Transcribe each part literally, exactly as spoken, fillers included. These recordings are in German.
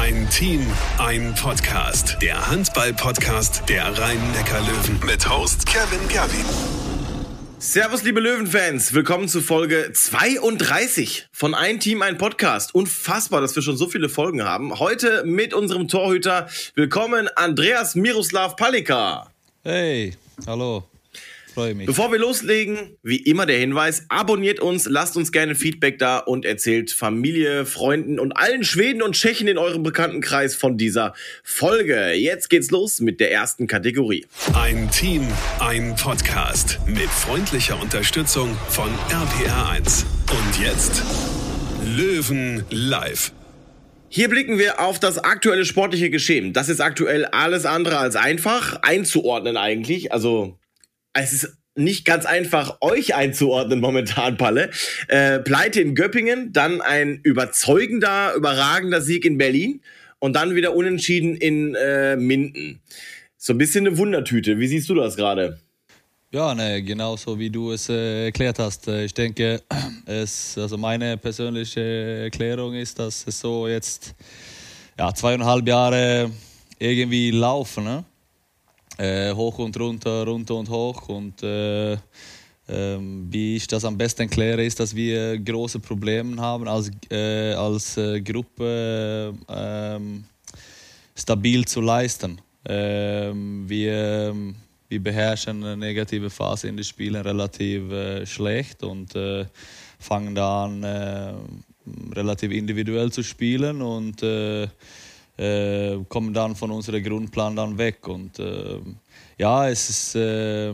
Ein Team, ein Podcast. Der Handball-Podcast der Rhein-Neckar-Löwen mit Host Kevin Gerwin. Servus, liebe Löwenfans. Willkommen zu Folge zweiunddreißig von Ein Team, ein Podcast. Unfassbar, dass wir schon so viele Folgen haben. Heute mit unserem Torhüter. Willkommen, Andreas Miroslav Palika. Hey, hallo. Freue mich. Bevor wir loslegen, wie immer der Hinweis, abonniert uns, lasst uns gerne Feedback da und erzählt Familie, Freunden und allen Schweden und Tschechen in eurem Bekanntenkreis von dieser Folge. Jetzt geht's los mit der ersten Kategorie. Ein Team, ein Podcast mit freundlicher Unterstützung von R P R eins. Und jetzt Löwen live. Hier blicken wir auf das aktuelle sportliche Geschehen. Das ist aktuell alles andere als einfach einzuordnen eigentlich. Also es ist nicht ganz einfach, euch einzuordnen momentan, Palle. Äh, Pleite in Göppingen, dann ein überzeugender, überragender Sieg in Berlin und dann wieder unentschieden in äh, Minden. So ein bisschen eine Wundertüte. Wie siehst du das gerade? Ja, ne, genauso wie du es äh, erklärt hast. Ich denke, es, also meine persönliche Erklärung ist, dass es so jetzt ja, zweieinhalb Jahre irgendwie laufen, ne? Äh, hoch und runter, runter und hoch. Und äh, äh, wie ich das am besten erkläre, ist, dass wir große Probleme haben, als, äh, als äh, Gruppe äh, stabil zu leisten. Äh, wir, wir beherrschen eine negative Phase in den Spielen relativ äh, schlecht und äh, fangen da an, äh, relativ individuell zu spielen und äh, Äh, kommen dann von unserem Grundplan dann weg. Und äh, ja, es ist äh,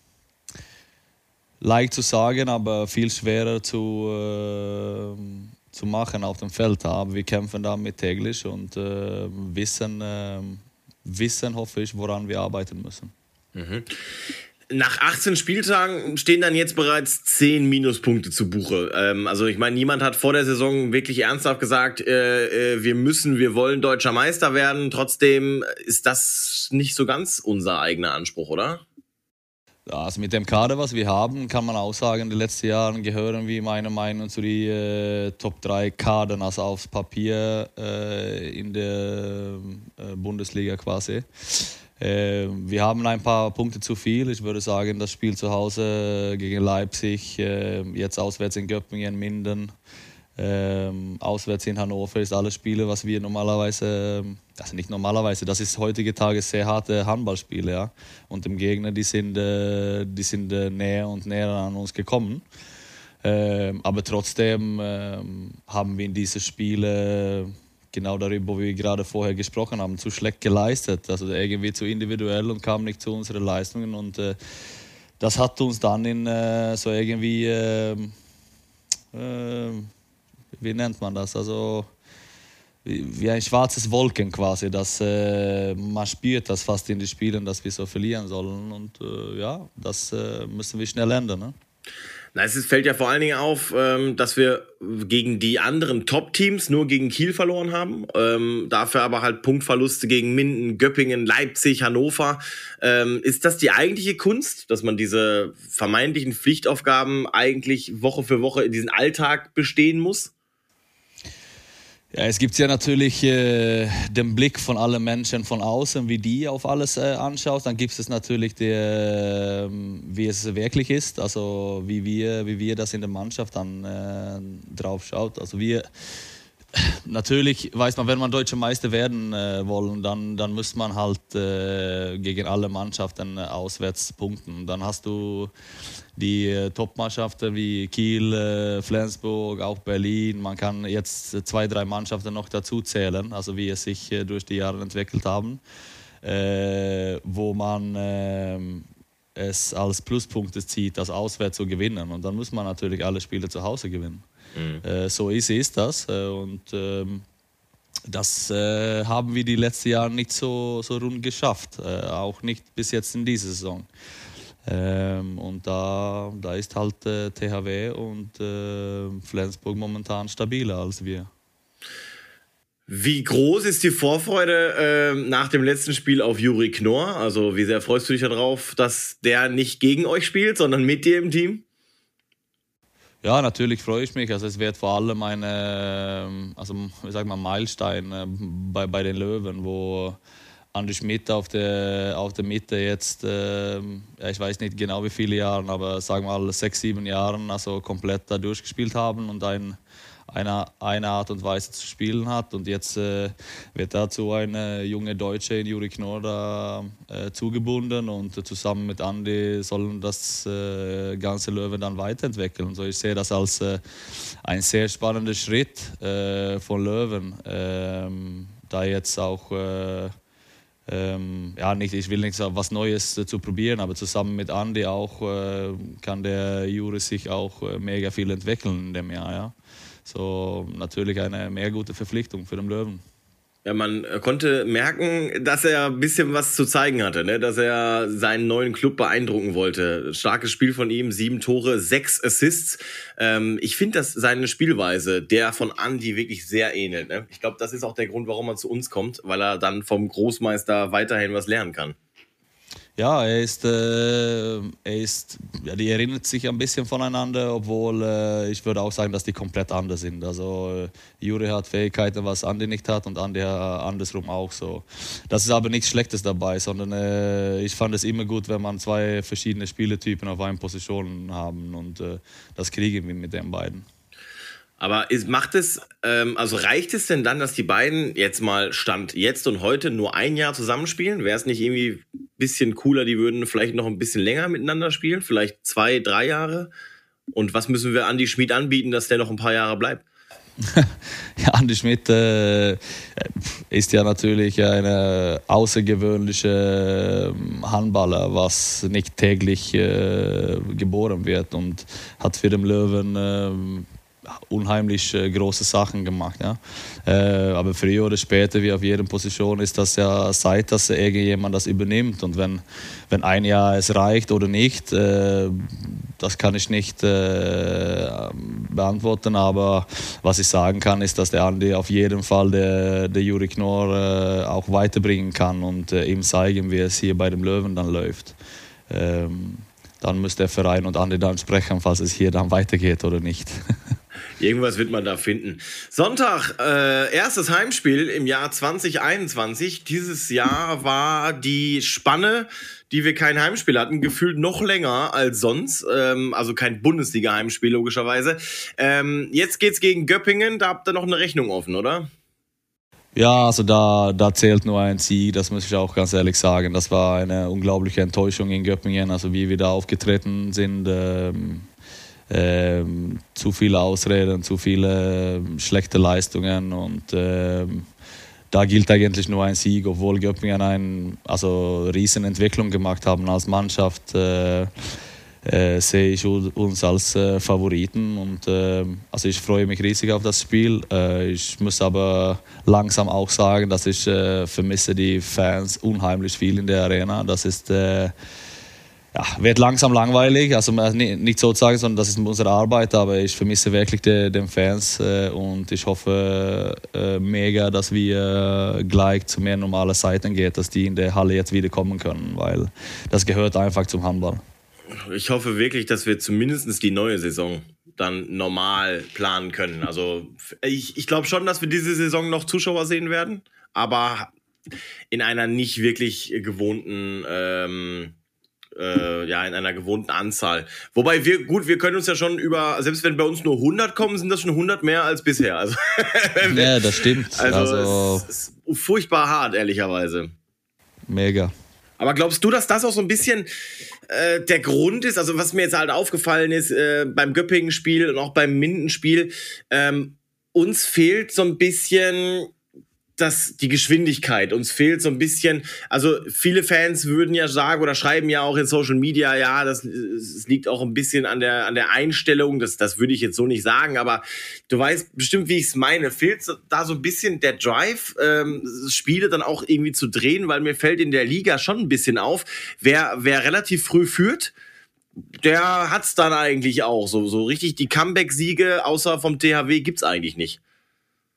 leicht zu sagen, aber viel schwerer zu, äh, zu machen auf dem Feld. Aber wir kämpfen damit täglich und äh, wissen, äh, wissen, hoffe ich, woran wir arbeiten müssen. Mhm. Nach achtzehn Spieltagen stehen dann jetzt bereits zehn Minuspunkte zu Buche. Ähm, also ich meine, niemand hat vor der Saison wirklich ernsthaft gesagt, äh, äh, wir müssen, wir wollen deutscher Meister werden. Trotzdem ist das nicht so ganz unser eigener Anspruch, oder? Ja, also mit dem Kader, was wir haben, kann man auch sagen, die letzten Jahre gehören wir meiner Meinung nach zu den äh, Top drei Kadern, also aufs Papier äh, in der äh, Bundesliga quasi. Äh, wir haben ein paar Punkte zu viel. Ich würde sagen, das Spiel zu Hause gegen Leipzig, äh, jetzt auswärts in Göppingen, Minden, äh, auswärts in Hannover, ist alles Spiele, was wir normalerweise, also nicht normalerweise, das ist heutige Tage sehr harte Handballspiele, ja. Und dem Gegner, die sind, äh, die sind äh, näher und näher an uns gekommen. Äh, aber trotzdem äh, haben wir in diese Spiele genau darüber, wo wir gerade vorher gesprochen haben, zu schlecht geleistet. Also irgendwie zu individuell und kam nicht zu unseren Leistungen. Und äh, das hat uns dann in äh, so irgendwie, äh, äh, wie nennt man das? Also wie, wie ein schwarzes Wolken quasi. Dass, äh, man spürt das fast in den Spielen, dass wir so verlieren sollen. Und äh, ja, das äh, müssen wir schnell ändern, ne? Na, es ist, fällt ja vor allen Dingen auf, ähm, dass wir gegen die anderen Top-Teams nur gegen Kiel verloren haben. Ähm, dafür aber halt Punktverluste gegen Minden, Göppingen, Leipzig, Hannover. Ähm, ist das die eigentliche Kunst, dass man diese vermeintlichen Pflichtaufgaben eigentlich Woche für Woche in diesen Alltag bestehen muss? Ja, es gibt ja natürlich äh, den Blick von allen Menschen von außen, wie die auf alles äh, anschaut. Dann gibt es natürlich, die, äh, wie es wirklich ist, also wie wir, wie wir das in der Mannschaft dann äh, drauf schaut. Also wir, natürlich weiß man, wenn man Deutscher Meister werden äh, wollen, dann, dann muss man halt äh, gegen alle Mannschaften äh, auswärts punkten. Dann hast du die äh, Top-Mannschaften wie Kiel, äh, Flensburg, auch Berlin. Man kann jetzt zwei, drei Mannschaften noch dazu zählen, also wie es sich äh, durch die Jahre entwickelt haben, äh, wo man äh, es als Pluspunkte zieht, das auswärts zu gewinnen. Und dann muss man natürlich alle Spiele zu Hause gewinnen. Mhm. Äh, so easy ist das. Äh, und ähm, das äh, haben wir die letzten Jahre nicht so, so rund geschafft, äh, auch nicht bis jetzt in dieser Saison. Ähm, und da, da ist halt äh, T H W und äh, Flensburg momentan stabiler als wir. Wie groß ist die Vorfreude äh, nach dem letzten Spiel auf Juri Knorr? Also wie sehr freust du dich darauf, dass der nicht gegen euch spielt, sondern mit dir im Team? Ja, natürlich freue ich mich. Also es wird vor allem eine, also ich sag mal, Meilenstein äh, bei, bei den Löwen, wo Andi Schmidt auf der, auf der Mitte jetzt, äh, ja, ich weiß nicht genau wie viele Jahre, aber sagen wir mal sechs, sieben Jahren, also komplett da durchgespielt haben und ein, eine, eine Art und Weise zu spielen hat. Und jetzt äh, wird dazu eine junge Deutsche in Juri Knorr da, äh, zugebunden und äh, zusammen mit Andi sollen das äh, ganze Löwen dann weiterentwickeln. Also ich sehe das als äh, ein sehr spannender Schritt äh, von Löwen, äh, da jetzt auch äh, Ähm, ja, nicht, ich will nicht sagen, was Neues äh, zu probieren, aber zusammen mit Andi auch äh, kann der Juri sich auch äh, mega viel entwickeln in dem Jahr. Ja. So natürlich eine mehr gute Verpflichtung für den Löwen. Ja, man konnte merken, dass er ein bisschen was zu zeigen hatte, ne? Dass er seinen neuen Club beeindrucken wollte. Starkes Spiel von ihm, sieben Tore, sechs Assists. Ähm, ich finde, dass seine Spielweise der von Andi wirklich sehr ähnelt. Ne? Ich glaube, das ist auch der Grund, warum er zu uns kommt, weil er dann vom Großmeister weiterhin was lernen kann. Ja, er ist, äh, er ist, ja, die erinnern sich ein bisschen voneinander, obwohl äh, ich würde auch sagen, dass die komplett anders sind. Also äh, Juri hat Fähigkeiten, was Andi nicht hat, und Andi äh, andersrum auch so. Das ist aber nichts Schlechtes dabei, sondern äh, ich fand es immer gut, wenn man zwei verschiedene Spielertypen auf einer Position haben, und äh, das kriegen wir mit den beiden. Aber ist, macht es, ähm, also reicht es denn dann, dass die beiden jetzt mal Stand jetzt und heute nur ein Jahr zusammenspielen? Wäre es nicht irgendwie ein bisschen cooler, die würden vielleicht noch ein bisschen länger miteinander spielen? Vielleicht zwei, drei Jahre? Und was müssen wir Andi Schmidt anbieten, dass der noch ein paar Jahre bleibt? Ja, Andi Schmidt äh, ist ja natürlich ein außergewöhnlicher Handballer, was nicht täglich äh, geboren wird, und hat für den Löwen äh, unheimlich äh, große Sachen gemacht. Ja? Äh, aber früher oder später, wie auf jeder Position, ist das ja Zeit, dass irgendjemand das übernimmt. Und wenn, wenn ein Jahr es reicht oder nicht, äh, das kann ich nicht äh, beantworten. Aber was ich sagen kann, ist, dass der Andi auf jeden Fall der, der Juri Knorr äh, auch weiterbringen kann und äh, ihm zeigen, wie es hier bei dem Löwen dann läuft. Ähm, dann muss der Verein und Andi dann sprechen, falls es hier dann weitergeht oder nicht. Irgendwas wird man da finden. Sonntag, äh, erstes Heimspiel im Jahr zwanzig einundzwanzig. Dieses Jahr war die Spanne, die wir kein Heimspiel hatten, gefühlt noch länger als sonst. Ähm, also kein Bundesliga-Heimspiel, logischerweise. Ähm, jetzt geht's gegen Göppingen. Da habt ihr noch eine Rechnung offen, oder? Ja, also da, da zählt nur ein Sieg, das muss ich auch ganz ehrlich sagen. Das war eine unglaubliche Enttäuschung in Göppingen, also wie wir da aufgetreten sind. Ähm, ähm, zu viele Ausreden, zu viele ähm, schlechte Leistungen, und ähm, da gilt eigentlich nur ein Sieg, obwohl Göppingen eine also riesen Entwicklung gemacht haben als Mannschaft. Äh, Äh, sehe ich uns als äh, Favoriten, und äh, also ich freue mich riesig auf das Spiel. Äh, ich muss aber langsam auch sagen, dass ich äh, vermisse die Fans unheimlich viel in der Arena. Das ist äh, ja, wird langsam langweilig, also nicht so zu sagen, sondern das ist unsere Arbeit, aber ich vermisse wirklich die, den Fans äh, und ich hoffe äh, mega, dass wir äh, gleich zu mehr normalen Zeiten geht, dass die in der Halle jetzt wieder kommen können, weil das gehört einfach zum Handball. Ich hoffe wirklich, dass wir zumindest die neue Saison dann normal planen können. Also ich, ich glaube schon, dass wir diese Saison noch Zuschauer sehen werden, aber in einer nicht wirklich gewohnten, ähm, äh, ja, in einer gewohnten Anzahl. Wobei wir, gut, wir können uns ja schon über, selbst wenn bei uns nur hundert kommen, sind das schon hundert mehr als bisher. Also, ja, das stimmt. Also, also es ist furchtbar hart, ehrlicherweise. Mega. Aber glaubst du, dass das auch so ein bisschen äh, der Grund ist? Also was mir jetzt halt aufgefallen ist äh, beim Göppingen-Spiel und auch beim Minden-Spiel, ähm, uns fehlt so ein bisschen das, die Geschwindigkeit. Uns fehlt so ein bisschen, also viele Fans würden ja sagen oder schreiben ja auch in Social Media, ja, das, das liegt auch ein bisschen an der, an der Einstellung. Das, das würde ich jetzt so nicht sagen, aber du weißt bestimmt, wie ich es meine. Fehlt da so ein bisschen der Drive, ähm, Spiele dann auch irgendwie zu drehen, weil mir fällt in der Liga schon ein bisschen auf, wer, wer relativ früh führt, der hat's dann eigentlich auch. So, so richtig die Comeback-Siege außer vom T H W gibt's eigentlich nicht.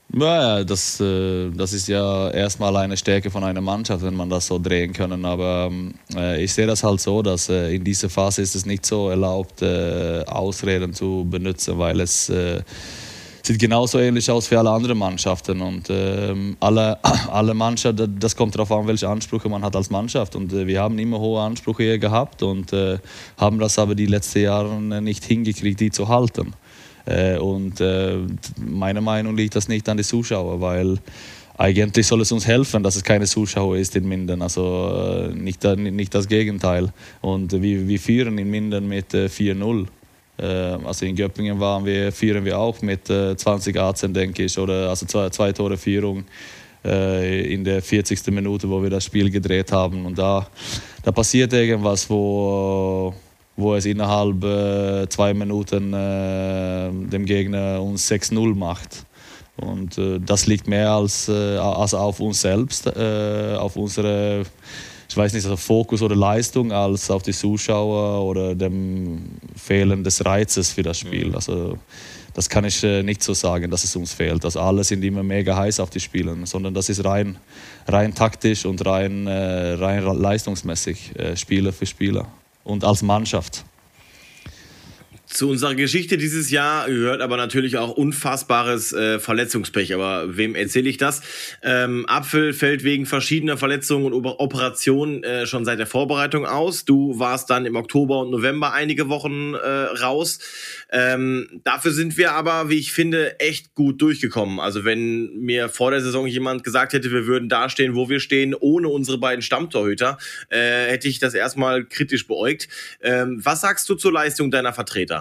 Ja, das, das ist ja erstmal eine Stärke von einer Mannschaft, wenn man das so drehen kann. Aber äh, ich sehe das halt so, dass äh, in dieser Phase ist es nicht so erlaubt, äh, Ausreden zu benutzen, weil es äh, sieht genauso ähnlich aus wie alle anderen Mannschaften. Und äh, alle, alle Mannschaften, das kommt darauf an, welche Ansprüche man hat als Mannschaft. Und äh, wir haben immer hohe Ansprüche hier gehabt und äh, haben das aber die letzten Jahre nicht hingekriegt, die zu halten. Und äh, meiner Meinung liegt das nicht an die Zuschauer, weil eigentlich soll es uns helfen, dass es keine Zuschauer ist in Minden, also äh, nicht, nicht das Gegenteil. Und wir, wir führen in Minden mit äh, vier null. Äh, also in Göppingen waren wir, führen wir auch mit äh, zwanzig achtzehn, denke ich, oder also zwei, zwei Tore Führung äh, in der vierzigsten Minute, wo wir das Spiel gedreht haben. Und da, da passiert irgendwas, wo... wo es innerhalb äh, zwei Minuten äh, dem Gegner uns sechs null macht. Und äh, das liegt mehr als, äh, als auf uns selbst, äh, auf unsere, ich weiß nicht, also Fokus oder Leistung, als auf die Zuschauer oder dem Fehlen des Reizes für das Spiel. Also das kann ich äh, nicht so sagen, dass es uns fehlt. Also alle sind immer mega heiß auf die Spiele, sondern das ist rein, rein taktisch und rein, äh, rein leistungsmäßig, äh, Spieler für Spieler. Und als Mannschaft. Zu unserer Geschichte dieses Jahr gehört aber natürlich auch unfassbares äh, Verletzungspech. Aber wem erzähle ich das? Ähm, Apfel fällt wegen verschiedener Verletzungen und Operationen äh, schon seit der Vorbereitung aus. Du warst dann im Oktober und November einige Wochen äh, raus. Ähm, dafür sind wir aber, wie ich finde, echt gut durchgekommen. Also wenn mir vor der Saison jemand gesagt hätte, wir würden da stehen, wo wir stehen, ohne unsere beiden Stammtorhüter, äh, hätte ich das erstmal kritisch beäugt. Ähm, was sagst du zur Leistung deiner Vertreter?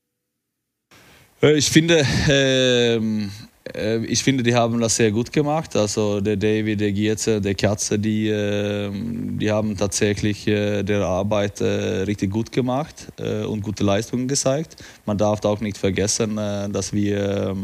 Ich finde, ähm, äh, ich finde, die haben das sehr gut gemacht. Also der David, der Gierze, der Katze, die, äh, die haben tatsächlich äh, der Arbeit äh, richtig gut gemacht äh, und gute Leistungen gezeigt. Man darf auch nicht vergessen, äh, dass wir äh,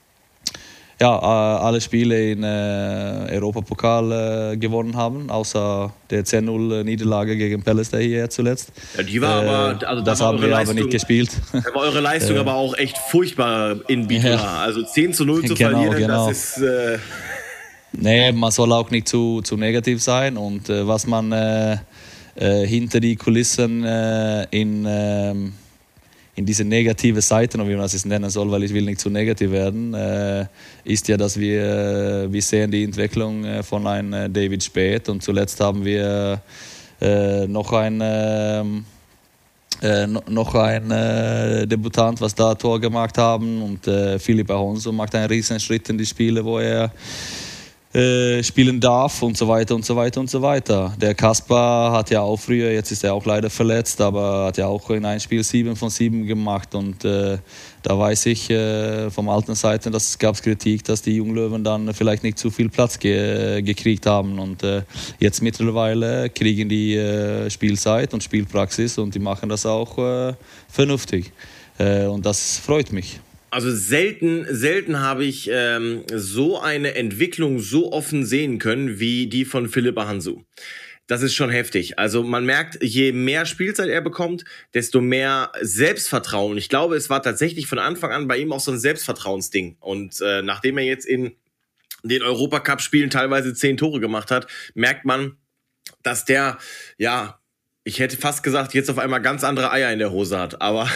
ja, äh, alle Spiele in äh, Europapokal äh, gewonnen haben, außer der zehn null Niederlage gegen Palestine hier zuletzt. Ja, die war äh, aber, also das da war haben wir Leistung, aber nicht gespielt. Da war eure Leistung äh, aber auch echt furchtbar in Bitola. Ja. Also zehn zu null zu genau, verlieren, genau. Das ist... Äh nee, man soll auch nicht zu, zu negativ sein. Und äh, was man äh, äh, hinter die Kulissen äh, in... Äh, in diese negative Seite, wie man das nennen soll, weil ich will nicht zu negativ werden, äh, ist ja, dass wir, äh, wir sehen die Entwicklung äh, von einem äh, David Späth und zuletzt haben wir äh, noch ein äh, äh, noch ein äh, Debutant, was da Tor gemacht haben und äh, Philipp Ahonso macht einen riesen Schritt in die Spiele, wo er Äh, spielen darf und so weiter und so weiter und so weiter. Der Kaspar hat ja auch früher, jetzt ist er auch leider verletzt, aber hat ja auch in einem Spiel sieben von sieben gemacht und äh, da weiß ich äh, vom alten Seiten, dass es gab Kritik, dass die Junglöwen dann vielleicht nicht zu viel Platz ge- gekriegt haben und äh, jetzt mittlerweile kriegen die äh, Spielzeit und Spielpraxis und die machen das auch äh, vernünftig äh, und das freut mich. Also selten, selten habe ich ähm, so eine Entwicklung so offen sehen können wie die von Philipp Ahonso. Das ist schon heftig. Also man merkt, je mehr Spielzeit er bekommt, desto mehr Selbstvertrauen. Ich glaube, es war tatsächlich von Anfang an bei ihm auch so ein Selbstvertrauensding. Und äh, nachdem er jetzt in den Europacup-Spielen teilweise zehn Tore gemacht hat, merkt man, dass der, ja, ich hätte fast gesagt, jetzt auf einmal ganz andere Eier in der Hose hat. Aber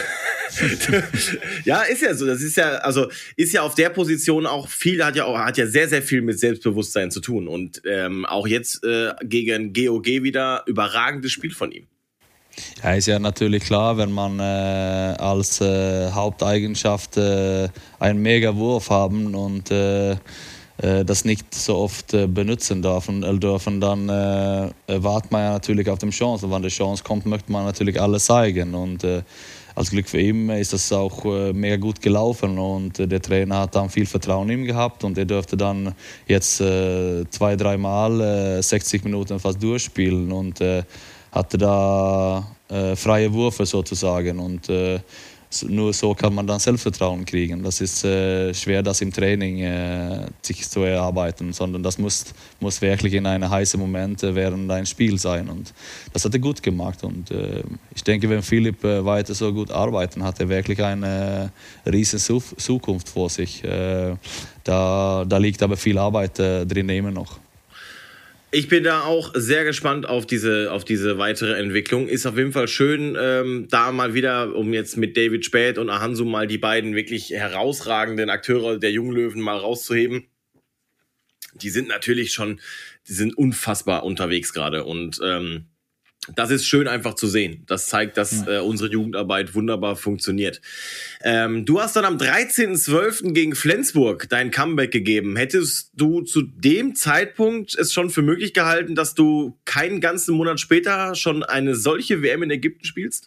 ja, ist ja so. Das ist ja, also ist ja auf der Position auch viel, hat ja auch, hat ja sehr, sehr viel mit Selbstbewusstsein zu tun. Und ähm, auch jetzt äh, gegen G O G wieder überragendes Spiel von ihm. Ja, ist ja natürlich klar, wenn man äh, als äh, Haupteigenschaft äh, einen Mega-Wurf haben und äh, das nicht so oft äh, benutzen dürfen, äh, dürfen dann äh, wartet man ja natürlich auf die Chance. Und wenn die Chance kommt, möchte man natürlich alles zeigen. Und äh, als Glück für ihn ist das auch äh, mega gut gelaufen. Und äh, der Trainer hat dann viel Vertrauen in ihm gehabt. Und er durfte dann jetzt äh, zwei, dreimal äh, sechzig Minuten fast durchspielen. Und äh, hatte da äh, freie Würfe sozusagen. Und äh, nur so kann man dann Selbstvertrauen kriegen. Das ist äh, schwer, das im Training äh, sich zu erarbeiten, sondern das muss, muss wirklich in einem heißen Moment äh, während ein Spiel sein. Und das hat er gut gemacht. Und äh, ich denke, wenn Philipp äh, weiter so gut arbeiten, hat er wirklich eine äh, riesen Zukunft vor sich. Äh, da, da liegt aber viel Arbeit äh, drin immer noch. Ich bin da auch sehr gespannt auf diese, auf diese weitere Entwicklung. Ist auf jeden Fall schön, ähm, da mal wieder, um jetzt mit David Späth und Ahansu mal die beiden wirklich herausragenden Akteure der Jungen Löwen mal rauszuheben. Die sind natürlich schon, die sind unfassbar unterwegs gerade und ähm, das ist schön einfach zu sehen. Das zeigt, dass äh, unsere Jugendarbeit wunderbar funktioniert. Ähm, du hast dann am dreizehnten zwölften gegen Flensburg dein Comeback gegeben. Hättest du zu dem Zeitpunkt es schon für möglich gehalten, dass du keinen ganzen Monat später schon eine solche W M in Ägypten spielst?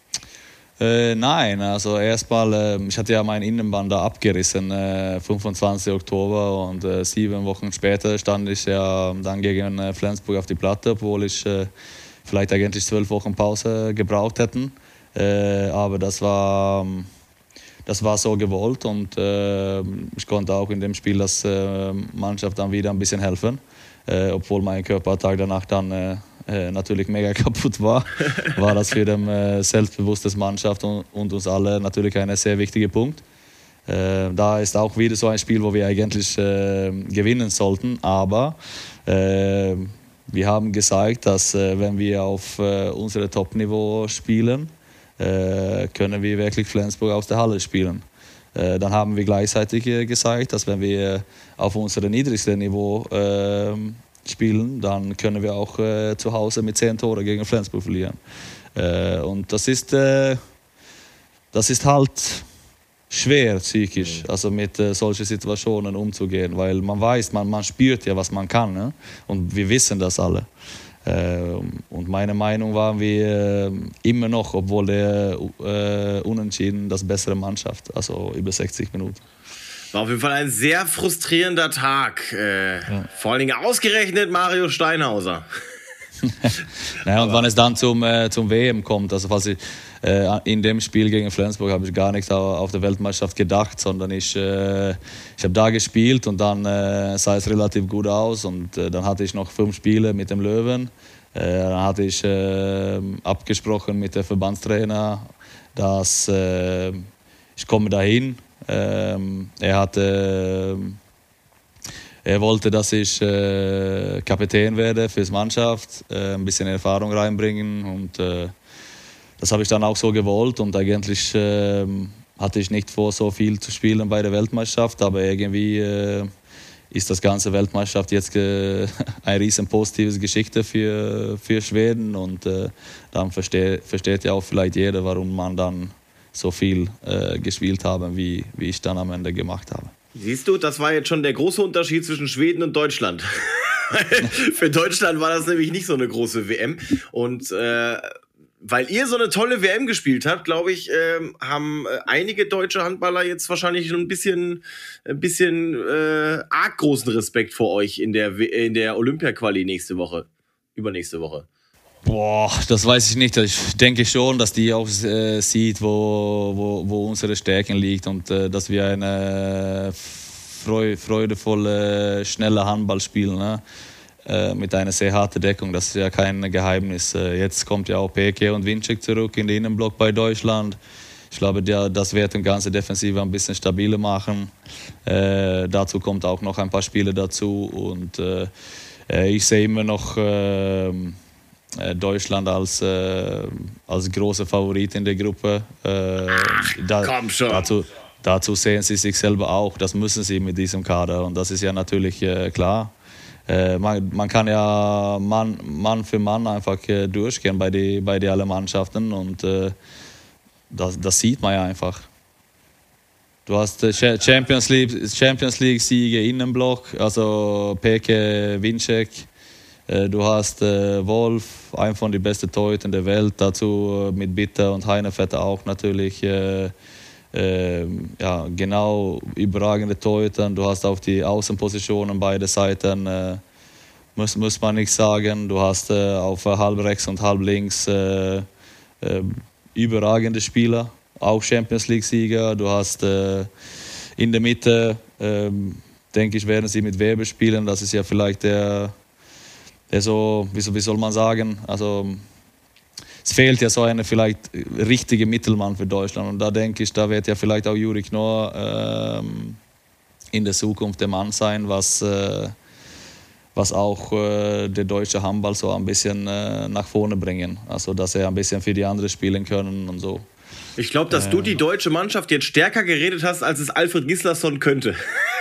Äh, nein, also erstmal, äh, ich hatte ja mein Innenband da abgerissen, äh, fünfundzwanzigsten Oktober und äh, sieben Wochen später stand ich ja dann gegen äh, Flensburg auf die Platte, obwohl ich äh, vielleicht eigentlich zwölf Wochen Pause gebraucht hätten. Äh, aber das war, das war so gewollt und äh, ich konnte auch in dem Spiel der äh, Mannschaft dann wieder ein bisschen helfen. Äh, obwohl mein Körpertag danach dann äh, äh, natürlich mega kaputt war, war das für die äh, selbstbewusste Mannschaft und, und uns alle natürlich ein sehr wichtiger Punkt. Äh, da ist auch wieder so ein Spiel, wo wir eigentlich äh, gewinnen sollten, aber äh, wir haben gesagt, dass äh, wenn wir auf äh, unserem Top-Niveau spielen, äh, können wir wirklich Flensburg aus der Halle spielen. Äh, dann haben wir gleichzeitig äh, gesagt, dass wenn wir auf unserem niedrigsten Niveau äh, spielen, dann können wir auch äh, zu Hause mit zehn Tore gegen Flensburg verlieren. Äh, und das ist, äh, das ist halt schwer psychisch, also mit äh, solchen Situationen umzugehen, weil man weiß, man, man spürt ja, was man kann, ne? Und wir wissen das alle. Äh, und meine Meinung war, wir äh, immer noch, obwohl der äh, Unentschieden, das bessere Mannschaft, also über sechzig Minuten. War auf jeden Fall ein sehr frustrierender Tag, äh, ja. Vor allen Dingen ausgerechnet Mario Steinhauser. Naja, und wenn es dann zum, äh, zum W M kommt, also falls ich äh, in dem Spiel gegen Flensburg habe ich gar nicht auf, auf der Weltmeisterschaft gedacht, sondern ich, äh, ich habe da gespielt und dann äh, sah es relativ gut aus und äh, dann hatte ich noch fünf Spiele mit dem Löwen. Äh, dann hatte ich äh, abgesprochen mit dem Verbandstrainer, dass äh, ich komme dahin. Äh, er hatte äh, Er wollte, dass ich äh, Kapitän werde für die Mannschaft, äh, ein bisschen Erfahrung reinbringen und äh, das habe ich dann auch so gewollt und eigentlich äh, hatte ich nicht vor, so viel zu spielen bei der Weltmeisterschaft, aber irgendwie äh, ist das ganze Weltmeisterschaft jetzt äh, eine riesen positive Geschichte für, für Schweden und äh, dann versteht, versteht ja auch vielleicht jeder, warum man dann so viel äh, gespielt habe, wie, wie ich dann am Ende gemacht habe. Siehst du, das war jetzt schon der große Unterschied zwischen Schweden und Deutschland. Für Deutschland war das nämlich nicht so eine große W M. Und äh, weil ihr so eine tolle W M gespielt habt, glaube ich, äh, haben einige deutsche Handballer jetzt wahrscheinlich schon ein bisschen, ein bisschen äh, arg großen Respekt vor euch in der, in der Olympia-Quali nächste Woche, übernächste Woche. Boah, das weiß ich nicht. Ich denke schon, dass die auch äh, sieht, wo, wo, wo unsere Stärken liegt und äh, dass wir eine freu, freudevolle, schnelle Handball spielen, ne? äh, mit einer sehr harten Deckung. Das ist ja kein Geheimnis. Äh, jetzt kommt ja auch Peke und Winczek zurück in den Innenblock bei Deutschland. Ich glaube, der, das wird die ganze Defensive ein bisschen stabiler machen. Äh, dazu kommt auch noch ein paar Spiele dazu und äh, ich sehe immer noch äh, Deutschland als, äh, als großer Favorit in der Gruppe. Äh, da, Komm schon. Dazu, dazu sehen sie sich selber auch, das müssen sie mit diesem Kader und das ist ja natürlich äh, klar. Äh, man, man kann ja Mann, Mann für Mann einfach äh, durchgehen bei den bei die alle Mannschaften und äh, das, das sieht man ja einfach. Du hast äh, Champions League, Champions League Siege Innenblock, also Peke, Winczek. Du hast äh, Wolf, einen von den besten Torhütern der Welt, dazu äh, mit Bitter und Heinevetter auch natürlich äh, äh, ja, genau überragende Torhüter. Du hast auf die Außenpositionen beide Seiten, äh, muss, muss man nicht sagen. Du hast äh, auf halb rechts und halb links äh, äh, überragende Spieler. auch Champions League-Sieger. Du hast äh, in der Mitte, ähm, denke ich, werden sie mit Weber spielen. Das ist ja vielleicht der, der so, wie, wie soll man sagen, also es fehlt ja so eine vielleicht richtige Mittelmann für Deutschland. Und da denke ich, da wird ja vielleicht auch Juri Knorr ähm, in der Zukunft der Mann sein, was, äh, was auch äh, der deutsche Handball so ein bisschen äh, nach vorne bringen. Also dass er ein bisschen für die anderen spielen können und so. Ich glaube, dass äh, du die deutsche Mannschaft jetzt stärker geredet hast, als es Alfred Gislason könnte.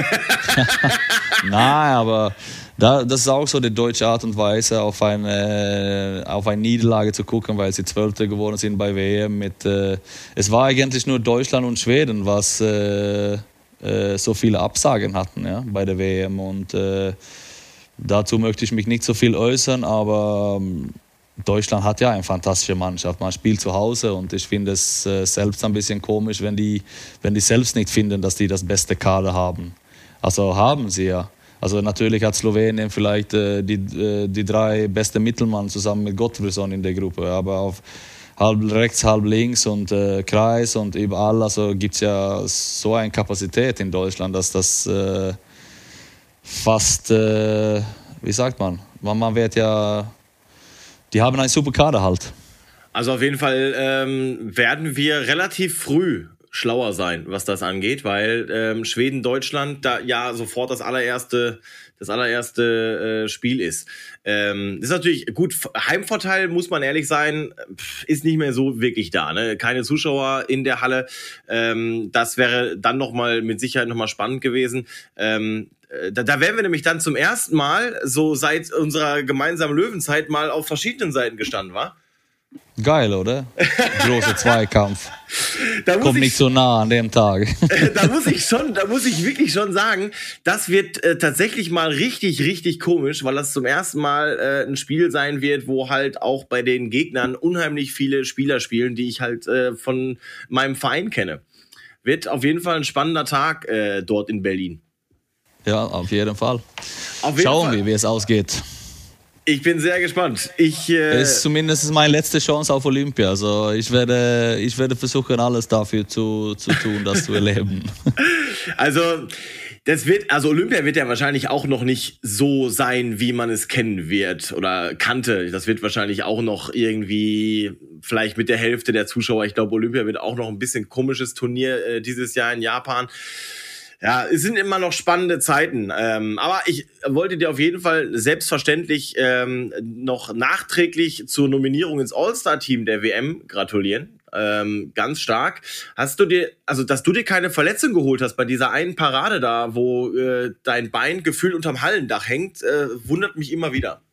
Nein, aber da, das ist auch so die deutsche Art und Weise, auf eine, auf eine Niederlage zu gucken, weil sie Zwölfte geworden sind bei W M. Mit, äh, es war eigentlich nur Deutschland und Schweden, was äh, äh, so viele Absagen hatten, ja, bei der W M. Und äh, dazu möchte ich mich nicht so viel äußern, aber ähm, Deutschland hat ja eine fantastische Mannschaft. Man spielt zu Hause und ich finde es äh, selbst ein bisschen komisch, wenn die, wenn die selbst nicht finden, dass die das beste Kader haben. Also haben sie ja. Also natürlich hat Slowenien vielleicht äh, die, äh, die drei beste Mittelmann zusammen mit Gottfriedson in der Gruppe, aber auf halb rechts, halb links und äh, Kreis und überall, also gibt es ja so eine Kapazität in Deutschland, dass das äh, fast, äh, wie sagt man, man, man wird ja, die haben einen super Kader halt. Also auf jeden Fall ähm, werden wir relativ früh schlauer sein, was das angeht, weil ähm, Schweden, Deutschland da ja sofort das allererste, das allererste äh, Spiel ist. Ähm, das ist natürlich gut. Heimvorteil, muss man ehrlich sein, ist nicht mehr so wirklich da. Ne? Keine Zuschauer in der Halle. Ähm, das wäre dann noch mal mit Sicherheit noch mal spannend gewesen. Ähm, Da, da wären wir nämlich dann zum ersten Mal, so seit unserer gemeinsamen Löwenzeit, mal auf verschiedenen Seiten gestanden, wa? Geil, oder? Großer Zweikampf. Da Kommt ich, nicht so nah an dem Tag. Da muss ich schon, da muss ich wirklich schon sagen, das wird äh, tatsächlich mal richtig, richtig komisch, weil das zum ersten Mal äh, ein Spiel sein wird, wo halt auch bei den Gegnern unheimlich viele Spieler spielen, die ich halt äh, von meinem Verein kenne. Wird auf jeden Fall ein spannender Tag äh, dort in Berlin. Ja, auf jeden Fall. Auf jeden Schauen Fall. wir, wie es ausgeht. Ich bin sehr gespannt. Ich, äh Es ist zumindest meine letzte Chance auf Olympia. Also ich werde, ich werde versuchen, alles dafür zu, zu tun, das zu erleben. Also, das wird, also Olympia wird ja wahrscheinlich auch noch nicht so sein, wie man es kennen wird oder kannte. Das wird wahrscheinlich auch noch irgendwie, vielleicht mit der Hälfte der Zuschauer. Ich glaube, Olympia wird auch noch ein bisschen komisches Turnier äh, dieses Jahr in Japan. Ja, es sind immer noch spannende Zeiten. Ähm, aber ich wollte dir auf jeden Fall selbstverständlich ähm, noch nachträglich zur Nominierung ins All-Star-Team der W M gratulieren. Ähm, ganz stark. Hast du dir, also dass du dir keine Verletzung geholt hast bei dieser einen Parade da, wo äh, dein Bein gefühlt unterm Hallendach hängt, äh, wundert mich immer wieder.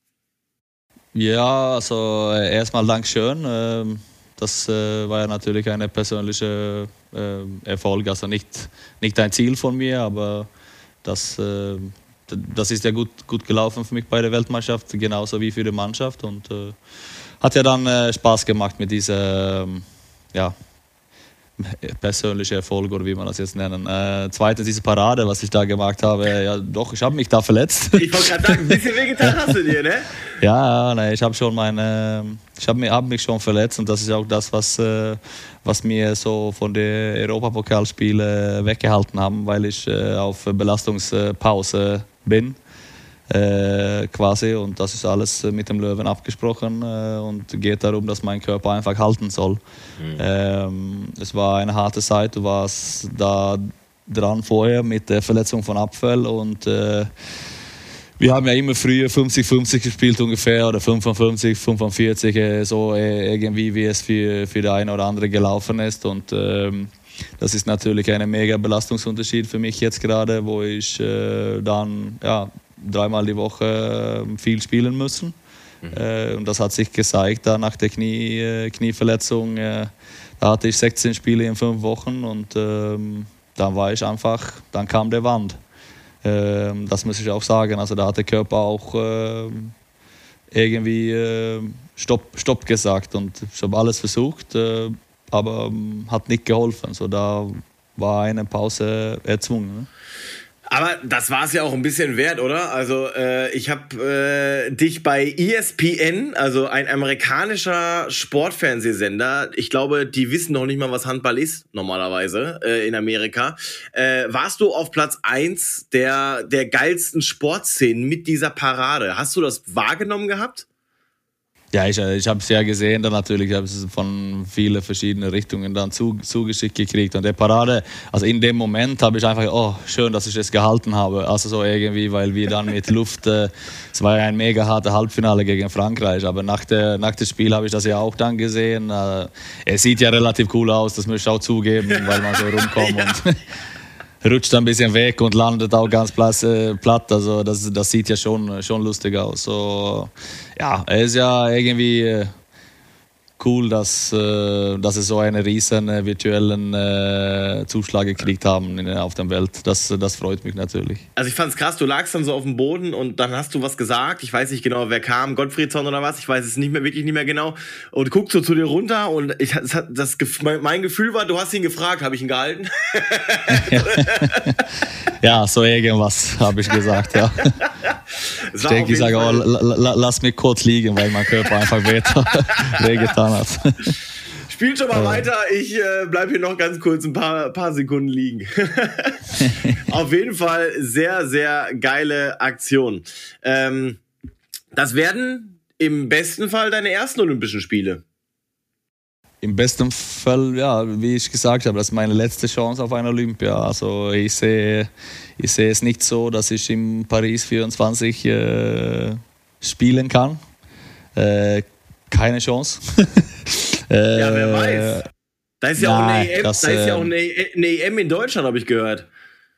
Ja, also äh, erstmal Dankeschön. Ähm, das äh, war ja natürlich eine persönliche äh, Erfolg, also nicht, nicht ein Ziel von mir, aber das, äh, das ist ja gut, gut gelaufen für mich bei der Weltmeisterschaft, genauso wie für die Mannschaft und äh, hat ja dann äh, Spaß gemacht mit dieser äh, ja, persönliche Erfolg oder wie man das jetzt nennen. Äh, zweitens diese Parade, was ich da gemacht habe, ja doch, ich habe mich da verletzt. Ich wollte gerade sagen, ein bisschen wehgetan hast du dir, ne? Ja, nee, ich habe schon meine, ich habe mich, hab mich schon verletzt und das ist auch das, was, äh, was mir so von den Europapokalspielen weggehalten haben, weil ich äh, auf Belastungspause bin. Äh, quasi und das ist alles mit dem Löwen abgesprochen äh, und geht darum, dass mein Körper einfach halten soll. Mhm. Ähm, es war eine harte Zeit, du warst da dran vorher mit der Verletzung von Apfel und äh, wir haben ja immer früher fünfzig fünfzig gespielt ungefähr oder fünfundfünfzig, fünfundvierzig, äh, so äh, irgendwie wie es für, für der eine oder andere gelaufen ist und ähm, das ist natürlich ein mega Belastungsunterschied für mich jetzt gerade, wo ich äh, dann ja dreimal die Woche viel spielen müssen. Mhm. Äh, und das hat sich gezeigt, da nach der Knie, äh, Knieverletzung, äh, da hatte ich sechzehn Spiele in fünf Wochen und ähm, dann war ich einfach, dann kam der Wand. Ähm, das muss ich auch sagen, also da hat der Körper auch äh, irgendwie äh, Stopp, Stopp gesagt und ich habe alles versucht, äh, aber ähm, hat nicht geholfen. So, da war eine Pause erzwungen. Ne? Aber das war es ja auch ein bisschen wert, oder? Also äh, ich habe äh, dich bei E S P N, also ein amerikanischer Sportfernsehsender, ich glaube, die wissen noch nicht mal, was Handball ist, normalerweise, äh, in Amerika. Äh, warst du auf Platz eins der, der geilsten Sportszenen mit dieser Parade? Hast du das wahrgenommen gehabt? Ja, ich, ich habe es ja gesehen, dann natürlich, ich habe es von vielen verschiedenen Richtungen dann zu, zugeschickt gekriegt. Und der Parade, also in dem Moment habe ich einfach, oh, schön, dass ich das gehalten habe. Also so irgendwie, weil wir dann mit Luft, äh, es war ja ein mega harter Halbfinale gegen Frankreich, aber nach, der, nach dem Spiel habe ich das ja auch dann gesehen. Äh, es sieht ja relativ cool aus, das muss ich auch zugeben, weil man so rumkommt ja. und rutscht ein bisschen weg und landet auch ganz platt. Also das, das sieht ja schon, schon lustig aus. So, ja, es ist ja irgendwie cool, dass, dass es so einen riesen virtuellen äh, Zuschlag gekriegt haben in, auf der Welt. Das, das freut mich natürlich. Also ich fand's krass, du lagst dann so auf dem Boden und dann hast du was gesagt. Ich weiß nicht genau, wer kam, Gottfriedson oder was. Ich weiß es nicht mehr, wirklich nicht mehr genau. Und guckst so zu dir runter und ich, das, das, mein Gefühl war, du hast ihn gefragt, habe ich ihn gehalten? Ja, so irgendwas habe ich gesagt, ja. Ich denke, ich sage, oh, lass mich kurz liegen, weil mein Körper einfach wehgetan hat. Spiel schon mal ja. weiter, ich äh, bleibe hier noch ganz kurz ein paar, paar Sekunden liegen. Auf jeden Fall sehr, sehr geile Aktion. Ähm, das werden im besten Fall deine ersten Olympischen Spiele. Im besten Fall, ja, wie ich gesagt habe, das ist meine letzte Chance auf eine Olympia. Also ich sehe, ich sehe es nicht so, dass ich in Paris vierundzwanzig äh, spielen kann. Äh, keine Chance. äh, ja, wer weiß. Da ist ja nein, auch eine E M, das, da ist ja auch eine, eine E M in Deutschland, habe ich gehört.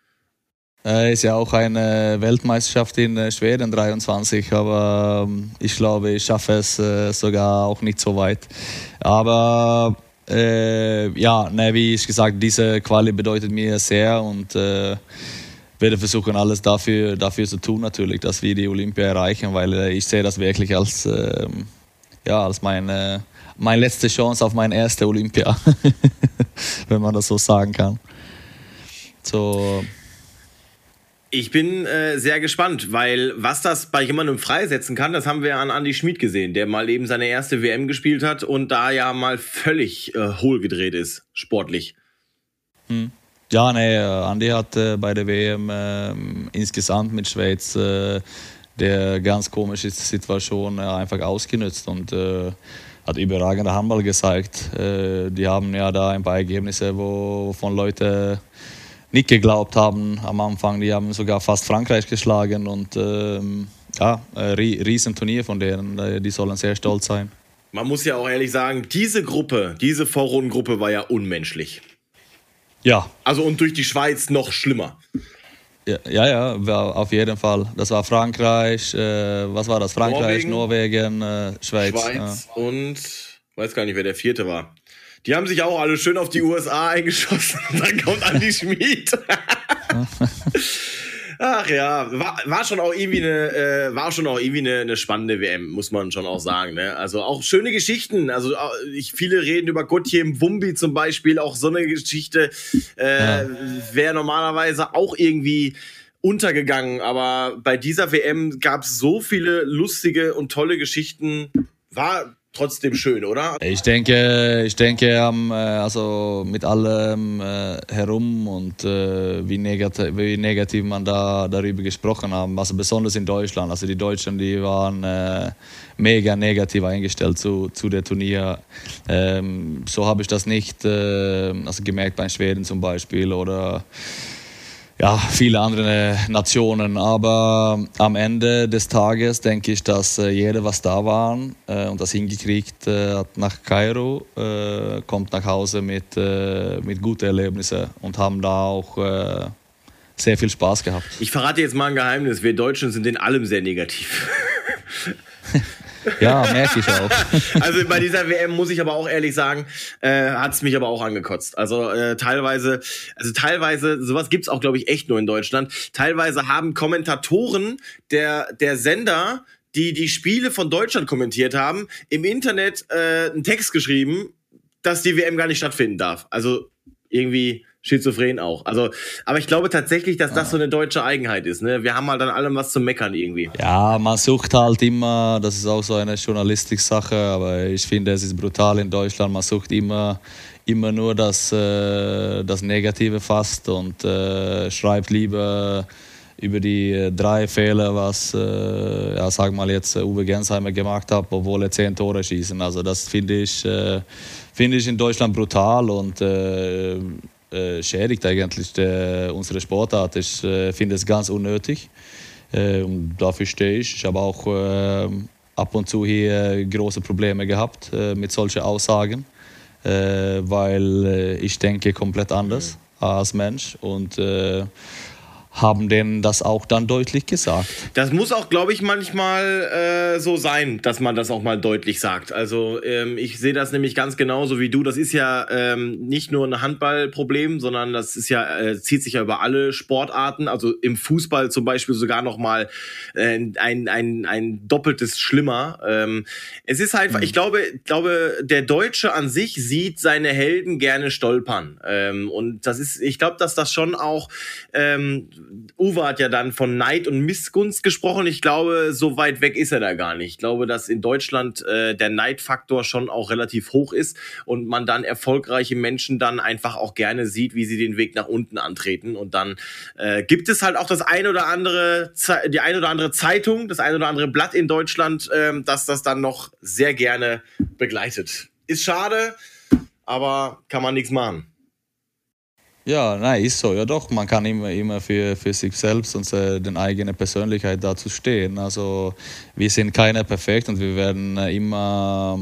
Äh, ist ja auch eine Weltmeisterschaft in Schweden dreiundzwanzig, aber äh, ich glaube, ich schaffe es äh, sogar auch nicht so weit. Aber äh, ja, ne, wie ich gesagt, diese Quali bedeutet mir sehr und äh, werde versuchen, alles dafür, dafür zu tun natürlich, dass wir die Olympia erreichen, weil äh, ich sehe das wirklich als, äh, ja, als meine, meine letzte Chance auf meine erste Olympia, wenn man das so sagen kann. So. Ich bin äh, sehr gespannt, weil was das bei jemandem freisetzen kann, das haben wir an Andy Schmid gesehen, der mal eben seine erste W M gespielt hat und da ja mal völlig äh, hohl gedreht ist, sportlich. Hm. Ja, nee, Andy hat äh, bei der W M äh, insgesamt mit Schweiz äh, der ganz komische Situation äh, einfach ausgenutzt und äh, hat überragende Handball gezeigt. Äh, die haben ja da ein paar Ergebnisse, wo von Leute nicht geglaubt haben am Anfang. Die haben sogar fast Frankreich geschlagen und ähm, ja, ein Riesenturnier von denen. Die sollen sehr stolz sein. Man muss ja auch ehrlich sagen, diese Gruppe, diese Vorrundengruppe war ja unmenschlich. Ja. Also und durch die Schweiz noch schlimmer. Ja, ja, ja, war auf jeden Fall. Das war Frankreich, äh, was war das? Frankreich, Norwegen, Norwegen äh, Schweiz. Schweiz ja. Und, weiß gar nicht, wer der vierte war. Die haben sich auch alle schön auf die U S A eingeschossen und dann kommt Andy Schmid. Ach ja, war, war schon auch irgendwie eine, äh, war schon auch irgendwie eine, eine spannende W M, muss man schon auch sagen. Ne? Also auch schöne Geschichten. Also ich, viele reden über Gauthier Mwumbi zum Beispiel, auch so eine Geschichte äh, ja. wäre normalerweise auch irgendwie untergegangen. Aber bei dieser W M gab es so viele lustige und tolle Geschichten. War trotzdem schön, oder? Ich denke, ich denke, also mit allem äh, herum und äh, wie, negativ, wie negativ man da darüber gesprochen hat, also besonders in Deutschland. Also die Deutschen, die waren äh, mega negativ eingestellt zu, zu der Turnier. Ähm, so habe ich das nicht äh, also gemerkt bei Schweden zum Beispiel oder ja, viele andere Nationen, aber am Ende des Tages denke ich, dass äh, jeder, was da war äh, und das hingekriegt äh, hat nach Kairo, äh, kommt nach Hause mit, äh, mit guten Erlebnissen und haben da auch äh, sehr viel Spaß gehabt. Ich verrate jetzt mal ein Geheimnis, wir Deutschen sind in allem sehr negativ. Ja, merke ich auch. Also bei dieser W M muss ich aber auch ehrlich sagen, äh, hat es mich aber auch angekotzt. Also äh, teilweise, also teilweise, sowas gibt's auch, glaube ich, echt nur in Deutschland. Teilweise haben Kommentatoren der der Sender, die die Spiele von Deutschland kommentiert haben, im Internet äh, einen Text geschrieben, dass die W M gar nicht stattfinden darf. Also irgendwie schizophren auch. Also, aber ich glaube tatsächlich, dass das so eine deutsche Eigenheit ist. Ne? Wir haben halt an allem was zu meckern irgendwie. Ja, man sucht halt immer, das ist auch so eine Journalistik-Sache, aber ich finde, es ist brutal in Deutschland, man sucht immer, immer nur das, äh, das Negative fast und äh, schreibt lieber über die äh, drei Fehler, was, äh, ja, sag mal jetzt äh, Uwe Gensheimer gemacht hat, obwohl er zehn Tore schießen. Also das finde ich, äh, finde ich in Deutschland brutal und äh, Äh, schädigt eigentlich der, unsere Sportart. Ich äh, finde es ganz unnötig. Äh, und dafür stehe ich. Ich habe auch äh, ab und zu hier große Probleme gehabt äh, mit solchen Aussagen, äh, weil äh, ich denke komplett anders mhm. als Mensch und äh, haben denen das auch dann deutlich gesagt. Das muss auch, glaube ich, manchmal äh, so sein, dass man das auch mal deutlich sagt. Also ähm, ich sehe das nämlich ganz genauso wie du. Das ist ja ähm, nicht nur ein Handballproblem, sondern das ist ja äh, zieht sich ja über alle Sportarten. Also im Fußball zum Beispiel sogar noch mal äh, ein ein ein doppeltes schlimmer. Ähm, es ist halt, mhm. ich glaube, glaube, der Deutsche an sich sieht seine Helden gerne stolpern. Ähm, und das ist, ich glaube, dass das schon auch ähm, Uwe hat ja dann von Neid und Missgunst gesprochen. Ich glaube, so weit weg ist er da gar nicht. Ich glaube, dass in Deutschland äh, der Neidfaktor schon auch relativ hoch ist und man dann erfolgreiche Menschen dann einfach auch gerne sieht, wie sie den Weg nach unten antreten. Und dann äh, gibt es halt auch das ein oder andere, die ein oder andere Zeitung, das ein oder andere Blatt in Deutschland, äh, das das dann noch sehr gerne begleitet. Ist schade, aber kann man nichts machen. Ja, nein, ist so. Ja doch, man kann immer, immer für, für sich selbst und äh, die eigene Persönlichkeit dazu stehen. Also wir sind keiner perfekt und wir werden äh, immer,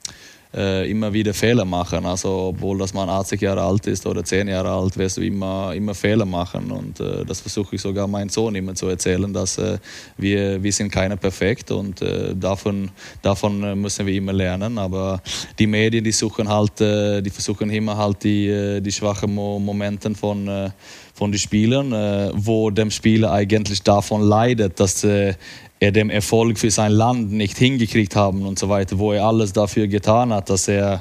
äh, immer wieder Fehler machen. Also obwohl dass man achtzig Jahre alt ist oder zehn Jahre alt, wirst du immer, immer Fehler machen. Und äh, das versuche ich sogar meinem Sohn immer zu erzählen, dass äh, wir, wir sind keiner perfekt und äh, davon, davon müssen wir immer lernen. Aber die Medien, die suchen halt, äh, die versuchen immer halt die, äh, die schwachen Mo- Momente von, äh, von den Spielern, äh, wo dem Spieler eigentlich davon leidet, dass äh, er den Erfolg für sein Land nicht hingekriegt haben und so weiter, wo er alles dafür getan hat, dass er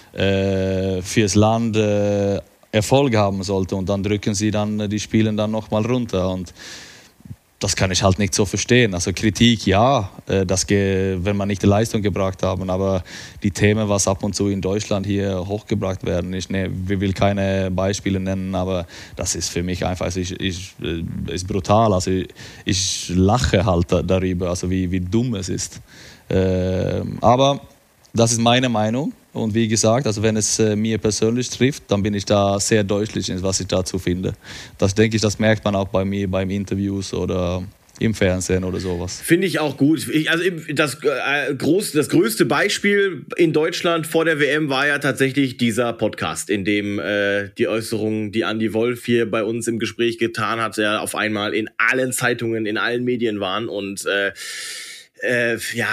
äh, fürs Land äh, Erfolg haben sollte und dann drücken sie dann die Spieler dann nochmal runter und das kann ich halt nicht so verstehen. Also Kritik, ja, das ge- wenn man nicht die Leistung gebracht haben, aber die Themen, was ab und zu in Deutschland hier hochgebracht werden, ich ne, will keine Beispiele nennen, aber das ist für mich einfach, also ich, ich, ist brutal. Also ich, ich lache halt darüber, also wie, wie dumm es ist. Äh, aber das ist meine Meinung. Und wie gesagt, also wenn es äh, mir persönlich trifft, dann bin ich da sehr deutlich, was ich dazu finde. Das denke ich, das merkt man auch bei mir beim Interviews oder im Fernsehen oder sowas. Finde ich auch gut. Ich, also das, äh, groß, das größte Beispiel in Deutschland vor der W M war ja tatsächlich dieser Podcast, in dem äh, die Äußerungen, die Andi Wolf hier bei uns im Gespräch getan hat, ja auf einmal in allen Zeitungen, in allen Medien waren. Und äh, äh, ja...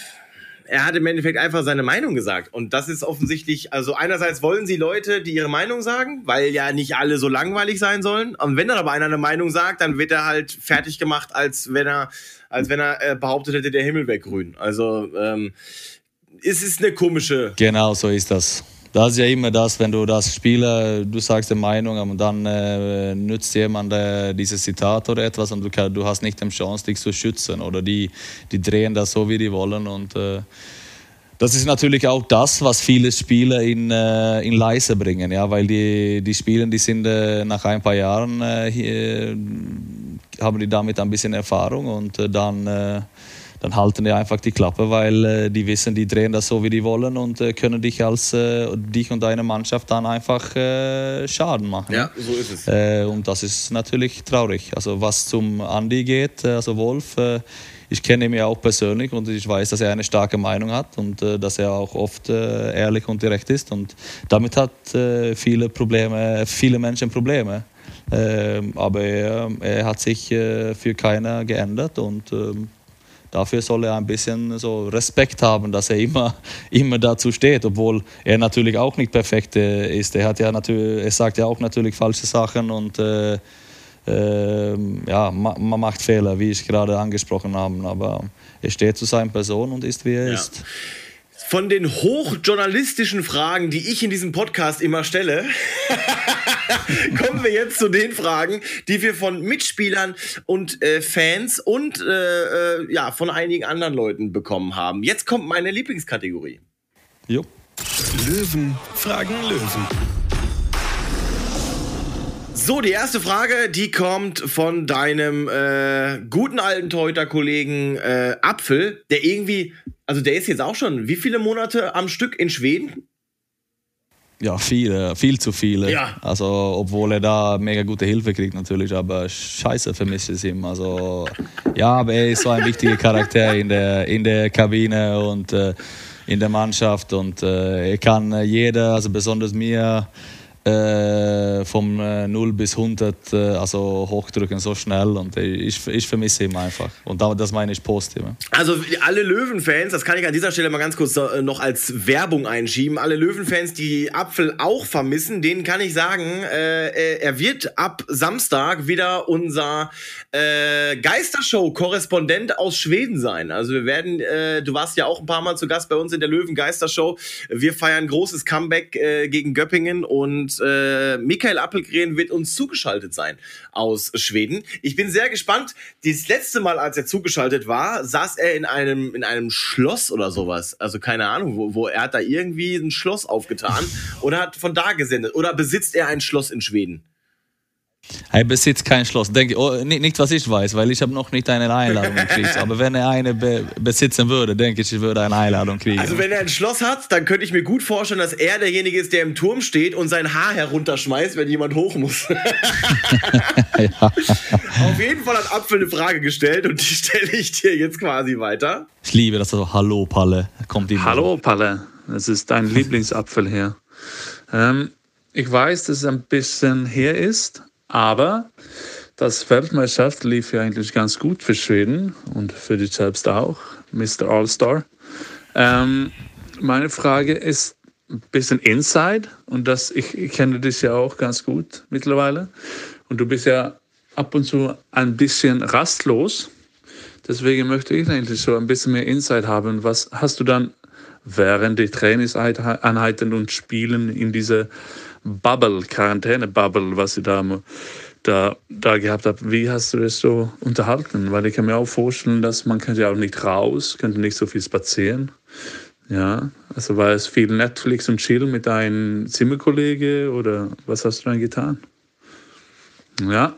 Er hat im Endeffekt einfach seine Meinung gesagt. Und das ist offensichtlich, also einerseits wollen sie Leute, die ihre Meinung sagen, weil ja nicht alle so langweilig sein sollen. Und wenn dann aber einer eine Meinung sagt, dann wird er halt fertig gemacht, als wenn er, als wenn er äh, behauptet hätte, der Himmel wäre grün. Also ähm, es ist eine komische... Genau, so ist das. Das ist ja immer das, wenn du das Spieler, du sagst die Meinung und dann äh, nützt jemand äh, dieses Zitat oder etwas und du, kann, du hast nicht die Chance, dich zu schützen oder die, die drehen das so, wie die wollen und äh, das ist natürlich auch das, was viele Spieler in, äh, in Leise bringen, ja, weil die, die Spieler, die sind äh, nach ein paar Jahren, äh, hier, haben die damit ein bisschen Erfahrung und äh, dann... Äh, dann halten die einfach die Klappe, weil äh, die wissen, die drehen das so, wie die wollen und äh, können dich als äh, dich und deine Mannschaft dann einfach äh, Schaden machen. Ja, so ist es. Äh, und das ist natürlich traurig. Also was zum Andi geht, also Wolf, äh, ich kenne ihn ja auch persönlich und ich weiß, dass er eine starke Meinung hat und äh, dass er auch oft äh, ehrlich und direkt ist und damit hat äh, viele Probleme, viele Menschen Probleme. Äh, aber er, er hat sich äh, für keiner geändert und äh, dafür soll er ein bisschen so Respekt haben, dass er immer, immer dazu steht, obwohl er natürlich auch nicht perfekt äh, ist. Er hat ja natürlich, er sagt ja auch natürlich falsche Sachen und äh, äh, ja, ma, man macht Fehler, wie ich gerade angesprochen habe. Aber er steht zu seiner Person und ist, wie er ja. ist. Von den hochjournalistischen Fragen, die ich in diesem Podcast immer stelle, kommen wir jetzt zu den Fragen, die wir von Mitspielern und äh, Fans und äh, äh, ja, von einigen anderen Leuten bekommen haben. Jetzt kommt meine Lieblingskategorie. Jo. Löwen fragen Löwen. So, die erste Frage, die kommt von deinem äh, guten alten Torhüter-Kollegen äh, Apfel, der irgendwie, also der ist jetzt auch schon wie viele Monate am Stück in Schweden? Ja, viele, viel zu viele. Ja. Also, obwohl er da mega gute Hilfe kriegt natürlich, aber scheiße vermisse ich ihn. Also, ja, aber er ist so ein wichtiger Charakter in der, in der Kabine und äh, in der Mannschaft und äh, er kann äh, jeder, also besonders mir, Äh, vom äh, null bis hundert äh, also hochdrücken so schnell und ich, ich vermisse ihn einfach und das meine ich positiv. Also alle Löwen-Fans, das kann ich an dieser Stelle mal ganz kurz noch als Werbung einschieben, alle Löwen-Fans, die Apfel auch vermissen, denen kann ich sagen, äh, er wird ab Samstag wieder unser äh, Geistershow-Korrespondent aus Schweden sein. Also wir werden, äh, du warst ja auch ein paar Mal zu Gast bei uns in der Löwen-Geistershow, wir feiern großes Comeback äh, gegen Göppingen und äh, Mikael Appelgren wird uns zugeschaltet sein aus Schweden. Ich bin sehr gespannt. Das letzte Mal, als er zugeschaltet war, saß er in einem in einem Schloss oder sowas. Also keine Ahnung, wo, wo er hat da irgendwie ein Schloss aufgetan oder hat von da gesendet. Oder besitzt er ein Schloss in Schweden? Er besitzt kein Schloss, denke oh, nicht, nicht was ich weiß, weil ich habe noch nicht eine Einladung gekriegt. Aber wenn er eine be- besitzen würde, denke ich, ich würde eine Einladung kriegen. Also wenn er ein Schloss hat, dann könnte ich mir gut vorstellen, dass er derjenige ist, der im Turm steht und sein Haar herunterschmeißt, wenn jemand hoch muss. Ja. Auf jeden Fall hat Apfel eine Frage gestellt und die stelle ich dir jetzt quasi weiter. Ich liebe das so, hallo Palle. Kommt Hallo Palle, das ist dein Lieblingsapfel hier. Ähm, ich weiß, dass es ein bisschen her ist, aber das Weltmeisterschaft lief ja eigentlich ganz gut für Schweden und für dich selbst auch, Mister All-Star. Ähm, meine Frage ist ein bisschen Inside und das, ich, ich kenne dich ja auch ganz gut mittlerweile und du bist ja ab und zu ein bisschen rastlos. Deswegen möchte ich eigentlich so ein bisschen mehr Inside haben. Was hast du dann während der Trainingseinheiten und Spielen in diese Bubble, Quarantäne-Bubble, was ihr da, da, da gehabt habt, wie hast du das so unterhalten? Weil ich kann mir auch vorstellen, dass man könnte ja auch nicht raus, könnte nicht so viel spazieren. Ja, also war es viel Netflix und Chill mit deinem Zimmerkollege oder was hast du dann getan? Ja,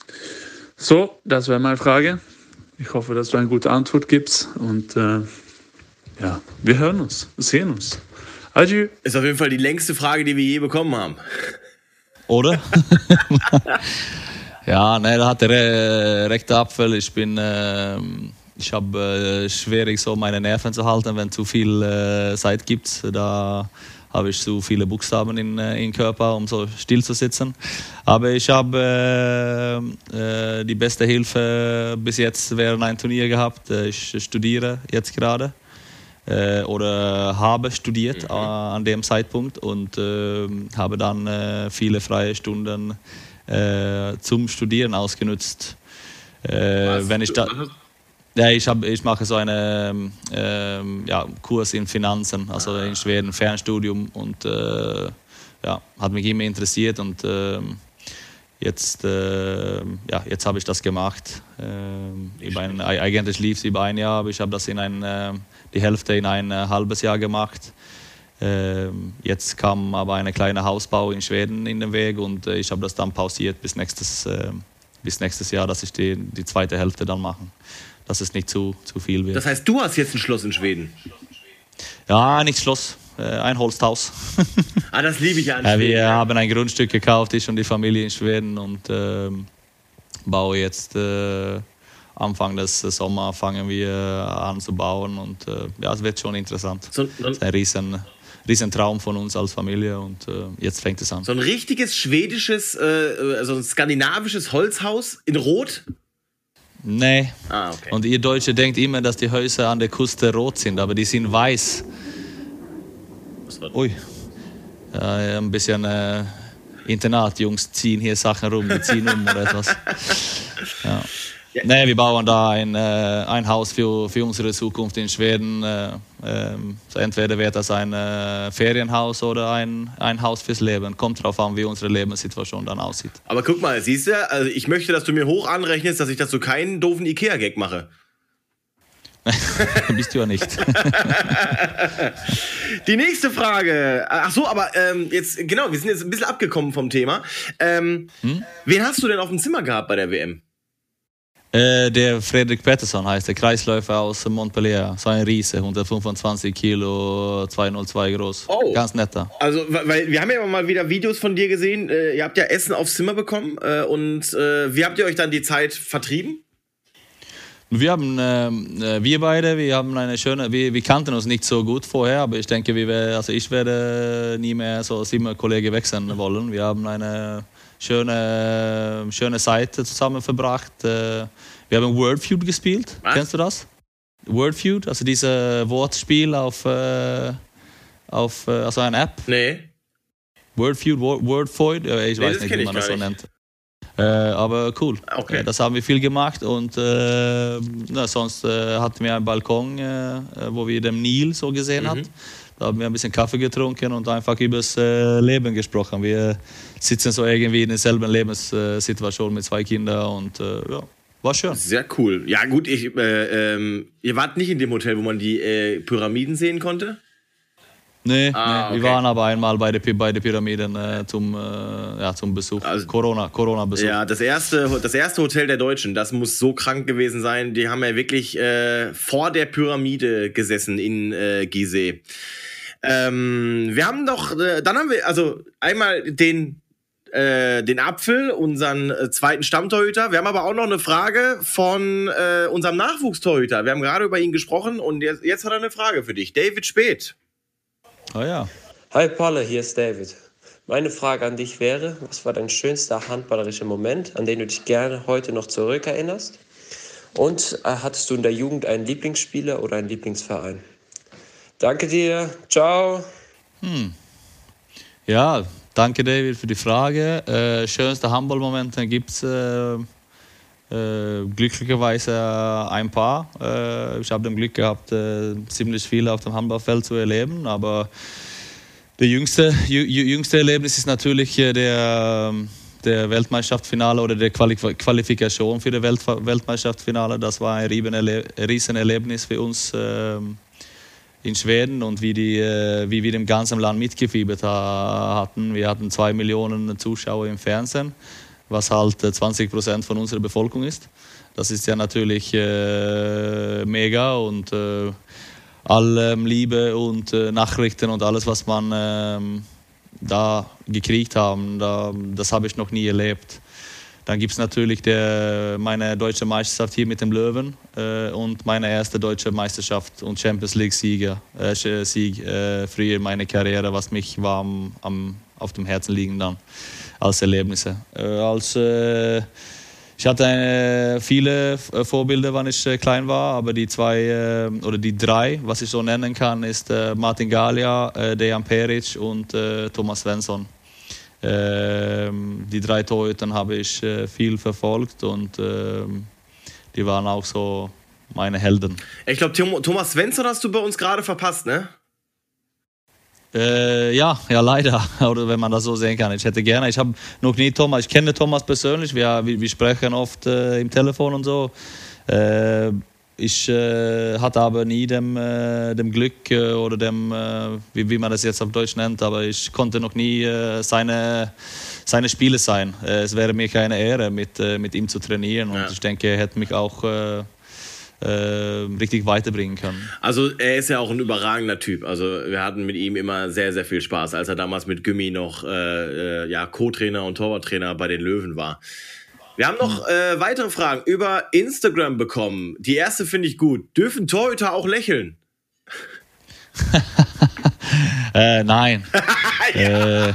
so, das wäre meine Frage. Ich hoffe, dass du eine gute Antwort gibst und äh, ja, wir hören uns, sehen uns. Adieu. Ist auf jeden Fall die längste Frage, die wir je bekommen haben. Oder? Ja, ne, da hat er äh, recht Apfel. Ich bin, äh, ich habe äh, schwierig so meine Nerven zu halten, wenn zu viel äh, Zeit gibt. Da habe ich zu viele Buchstaben in, äh, im Körper, um so still zu sitzen. Aber ich habe äh, äh, die beste Hilfe bis jetzt während ein Turnier gehabt. Ich studiere jetzt gerade. Oder habe studiert mhm. an dem Zeitpunkt und äh, habe dann äh, viele freie Stunden äh, zum Studieren ausgenutzt. Äh, wenn ich da, ja, ich, hab, ich mache so einen äh, ja, Kurs in Finanzen, also in Schweden, Fernstudium und äh, ja, hat mich immer interessiert und äh, Jetzt, äh, ja, jetzt habe ich das gemacht. Äh, über ein, eigentlich lief es über ein Jahr, aber ich habe das in ein, äh, die Hälfte in ein äh, halbes Jahr gemacht. Äh, jetzt kam aber ein kleiner Hausbau in Schweden in den Weg und äh, ich habe das dann pausiert bis nächstes, äh, bis nächstes Jahr, dass ich die, die zweite Hälfte dann mache. Dass es nicht zu, zu viel wird. Das heißt, du hast jetzt ein Schloss in Schweden? Ja, nicht Schloss. Ein Holzhaus. Ah, das liebe ich ja an ja, Schweden. Wir haben ein Grundstück gekauft, ich und die Familie in Schweden und äh, baue jetzt äh, Anfang des Sommers fangen wir an zu bauen und äh, ja, es wird schon interessant. So, das ist ein riesen, riesen Traum von uns als Familie und äh, jetzt fängt es an. So ein richtiges schwedisches, äh, also ein skandinavisches Holzhaus in Rot? Nee. Ah, okay. Und ihr Deutsche denkt immer, dass die Häuser an der Küste rot sind, aber die sind weiß. Ui, ja, ein bisschen äh, Internatjungs ziehen hier Sachen rum, die ziehen um oder etwas. Ja. Ja. Nee, wir bauen da ein, äh, ein Haus für, für unsere Zukunft in Schweden. Äh, äh, entweder wird das ein äh, Ferienhaus oder ein, ein Haus fürs Leben. Kommt drauf an, wie unsere Lebenssituation dann aussieht. Aber guck mal, siehst du, also ich möchte, dass du mir hoch anrechnest, dass ich dazu keinen doofen Ikea-Gag mache. Bist du ja nicht. Die nächste Frage. Ach so, aber ähm, jetzt, genau, wir sind jetzt ein bisschen abgekommen vom Thema. Ähm, hm? Wen hast du denn auf dem Zimmer gehabt bei der W M? Äh, der Fredrik Pettersson heißt der, Kreisläufer aus Montpellier. So ein Riese, hundertfünfundzwanzig Kilo, zweihundertzwei groß. Oh. Ganz netter. Also, weil wir haben ja mal wieder Videos von dir gesehen. Äh, ihr habt ja Essen aufs Zimmer bekommen. Äh, und äh, wie habt ihr euch dann die Zeit vertrieben? Wir haben, äh, wir beide, wir haben eine schöne, wir, wir kannten uns nicht so gut vorher, aber ich denke, wir, also ich werde nie mehr so sieben Kollegen wechseln wollen. Wir haben eine schöne, schöne Zeit zusammen verbracht. Wir haben Word Feud gespielt. Was? Kennst du das? Word Feud, also dieses Wortspiel auf, auf also eine App. Nee. Word Feud, Word, Word Feud, ich weiß nee, nicht, wie man das so nennt. Äh, aber cool, okay. äh, das haben wir viel gemacht und äh, na, sonst äh, hatten wir einen Balkon, äh, wo wir den Nil so gesehen mhm. haben. Da haben wir ein bisschen Kaffee getrunken und einfach über das äh, Leben gesprochen. Wir sitzen so irgendwie in derselben Lebenssituation mit zwei Kindern und äh, ja, war schön. Sehr cool. Ja gut, ich, äh, ähm, ihr wart nicht in dem Hotel, wo man die äh, Pyramiden sehen konnte? Nee, ah, nee. Okay. Wir waren aber einmal bei den bei der Pyramiden äh, zum, äh, ja, zum Besuch, also, Corona, Corona-Besuch. Ja, das erste, das erste Hotel der Deutschen, das muss so krank gewesen sein. Die haben ja wirklich äh, vor der Pyramide gesessen in äh, Gizeh. Ähm, wir haben doch, äh, dann haben wir also einmal den, äh, den Apfel, unseren äh, zweiten Stammtorhüter. Wir haben aber auch noch eine Frage von äh, unserem Nachwuchstorhüter. Wir haben gerade über ihn gesprochen und jetzt, jetzt hat er eine Frage für dich. David Speth. Oh ja. Hi Palle, hier ist David. Meine Frage an dich wäre, was war dein schönster handballerischer Moment, an den du dich gerne heute noch zurückerinnerst? Und äh, hattest du in der Jugend einen Lieblingsspieler oder einen Lieblingsverein? Danke dir, ciao. Hm. Ja, danke David für die Frage. Äh, schönste Handballmomente gibt es äh, äh, glücklicherweise ein paar. Äh, ich habe das Glück gehabt, äh, ziemlich viel auf dem Handballfeld zu erleben, aber der jüngste, jü, jüngste Erlebnis ist natürlich äh, der, der Weltmeisterschaftsfinale oder der Quali- Qualifikation für das Welt- Weltmeisterschaftsfinale. Das war ein Riesenerlebnis für uns äh, in Schweden und wie, die, äh, wie wir im ganzen Land mitgefiebert ha- hatten. Wir hatten zwei Millionen Zuschauer im Fernsehen, was halt zwanzig Prozent von unserer Bevölkerung ist. Das ist ja natürlich äh, mega und äh, alle Liebe und äh, Nachrichten und alles, was man äh, da gekriegt haben, da, das habe ich noch nie erlebt. Dann gibt es natürlich der, meine deutsche Meisterschaft hier mit dem Löwen äh, und meine erste deutsche Meisterschaft und Champions League Sieger, äh, Sieg äh, früher in meiner Karriere, was mich war am, am, auf dem Herzen liegen dann als Erlebnisse. Äh, als, äh, ich hatte äh, viele äh, Vorbilder, wann ich äh, klein war, aber die zwei äh, oder die drei, was ich so nennen kann, ist äh, Martin Galia, äh, Dejan Peric und äh, Thomas Svensson. Äh, die drei Torhüter habe ich äh, viel verfolgt und äh, die waren auch so meine Helden. Ich glaube, Thomas Svensson hast du bei uns gerade verpasst, ne? Äh, ja, ja, leider, oder wenn man das so sehen kann. Ich hätte gerne, ich habe noch nie Thomas, ich kenne Thomas persönlich, wir, wir, wir sprechen oft äh, im Telefon und so. Äh, ich äh, hatte aber nie dem, äh, dem Glück äh, oder dem, äh, wie, wie man das jetzt auf Deutsch nennt, aber ich konnte noch nie äh, seine, seine Spiele sein. Äh, es wäre mir keine Ehre, mit, äh, mit ihm zu trainieren und ja. Ich denke, er hätte mich auch äh, Äh, richtig weiterbringen kann. Also er ist ja auch ein überragender Typ. Also wir hatten mit ihm immer sehr, sehr viel Spaß, als er damals mit Gümmi noch äh, äh, ja, Co-Trainer und Torwarttrainer bei den Löwen war. Wir haben noch äh, weitere Fragen über Instagram bekommen. Die erste finde ich gut. Dürfen Torhüter auch lächeln? äh, nein. äh.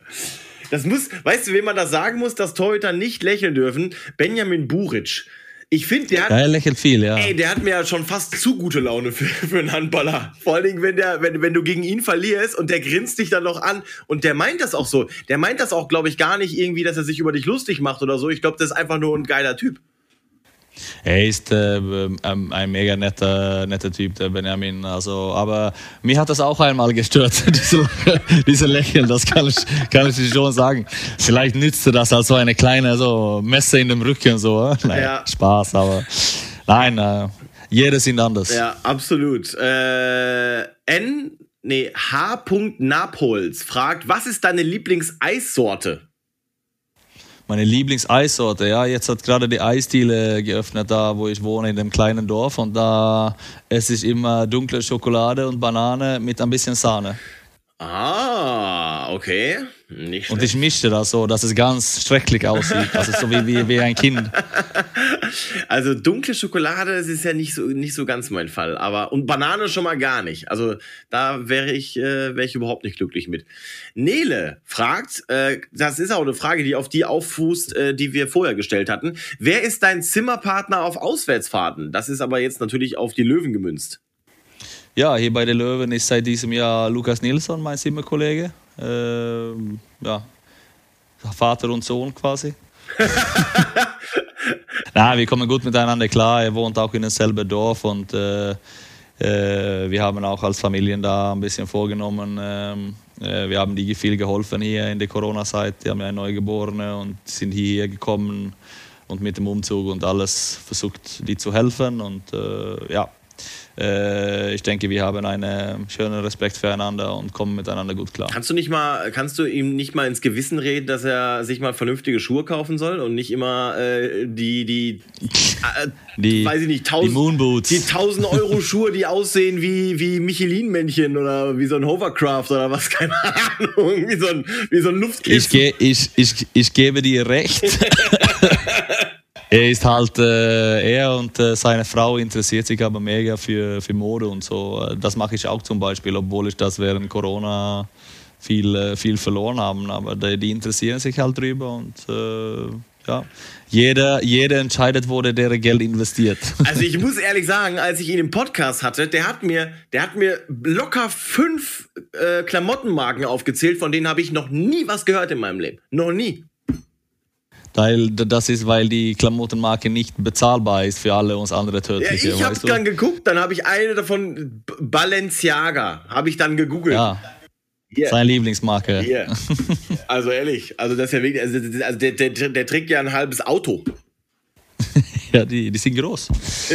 Das muss, weißt du, wem man das sagen muss, dass Torhüter nicht lächeln dürfen? Benjamin Buric. Ich finde, der hat, Ja, er lächelt viel, ja. ey, der hat mir ja schon fast zu gute Laune für, für einen Handballer. Vor allen Dingen, wenn, der, wenn, wenn du gegen ihn verlierst und der grinst dich dann noch an und der meint das auch so. Der meint das auch, glaube ich, gar nicht irgendwie, dass er sich über dich lustig macht oder so. Ich glaube, das ist einfach nur ein geiler Typ. Er ist äh, ein, ein mega netter, netter Typ, der Benjamin. Also, aber mich hat das auch einmal gestört, diese, diese Lächeln, das kann ich, kann ich dir schon sagen. Vielleicht nützte das als so eine kleine so Messe in dem Rücken. So. Naja, Ja. Spaß, aber nein, äh, jeder sind anders. Ja, absolut. Äh, N, nee, H. Napols fragt, was ist deine Lieblingseissorte? Meine Lieblingseissorte, ja, jetzt hat gerade die Eisdiele geöffnet, da wo ich wohne, in dem kleinen Dorf. Und da esse ich immer dunkle Schokolade und Banane mit ein bisschen Sahne. Ah, okay. Nicht Und schlecht. ich mische das so, dass es ganz schrecklich aussieht. Also so wie, wie, wie ein Kind. Also dunkle Schokolade, das ist ja nicht so, nicht so ganz mein Fall. Aber, und Banane schon mal gar nicht. Also da wäre ich, äh, wäre ich überhaupt nicht glücklich mit. Nele fragt, äh, das ist auch eine Frage, die auf die auffußt, äh, die wir vorher gestellt hatten. Wer ist dein Zimmerpartner auf Auswärtsfahrten? Das ist aber jetzt natürlich auf die Löwen gemünzt. Ja, hier bei den Löwen ist seit diesem Jahr Lukas Nilsson, mein Zimmerkollege. Ähm, ja, Vater und Sohn quasi. Nein, wir kommen gut miteinander klar. Er wohnt auch in demselben Dorf und äh, äh, wir haben auch als Familien da ein bisschen vorgenommen. Ähm, äh, wir haben die viel geholfen hier in der Corona-Zeit. Die haben ja ein Neugeborene und sind hierher gekommen und mit dem Umzug und alles versucht, die zu helfen. Und äh, ja, äh, ich denke, wir haben einen schönen Respekt füreinander und kommen miteinander gut klar. Kannst du nicht mal, kannst du ihm nicht mal ins Gewissen reden, dass er sich mal vernünftige Schuhe kaufen soll und nicht immer äh, die, die, äh, Die, weiß ich nicht, die tausend, Moonboots. die tausend Euro Schuhe, die aussehen wie, wie Michelin-Männchen oder wie so ein Hovercraft oder was, keine Ahnung, wie so ein, wie so ein Luftkissen. Ich, ge ich, ich, ich gebe dir recht. Er ist halt, äh, er und äh, seine Frau interessiert sich aber mega für, für Mode und so. Das mache ich auch zum Beispiel, obwohl ich das während Corona viel, äh, viel verloren habe. Aber die, die interessieren sich halt drüber und äh, ja, jeder, jeder entscheidet, wo der, der Geld investiert. Also ich muss ehrlich sagen, als ich ihn im Podcast hatte, der hat mir, der hat mir locker fünf äh, Klamottenmarken aufgezählt, von denen habe ich noch nie was gehört in meinem Leben. Noch nie. Weil das ist, weil die Klamottenmarke nicht bezahlbar ist für alle uns andere Ja, Tödliche. ich habe weißt du? dann geguckt, dann habe ich eine davon, B- Balenciaga, habe ich dann gegoogelt. Ja, Hier, seine Lieblingsmarke. hier. Also ehrlich, also das ist ja wirklich, also, das- also der, der, der trägt ja ein halbes Auto. Ja, die, die sind groß.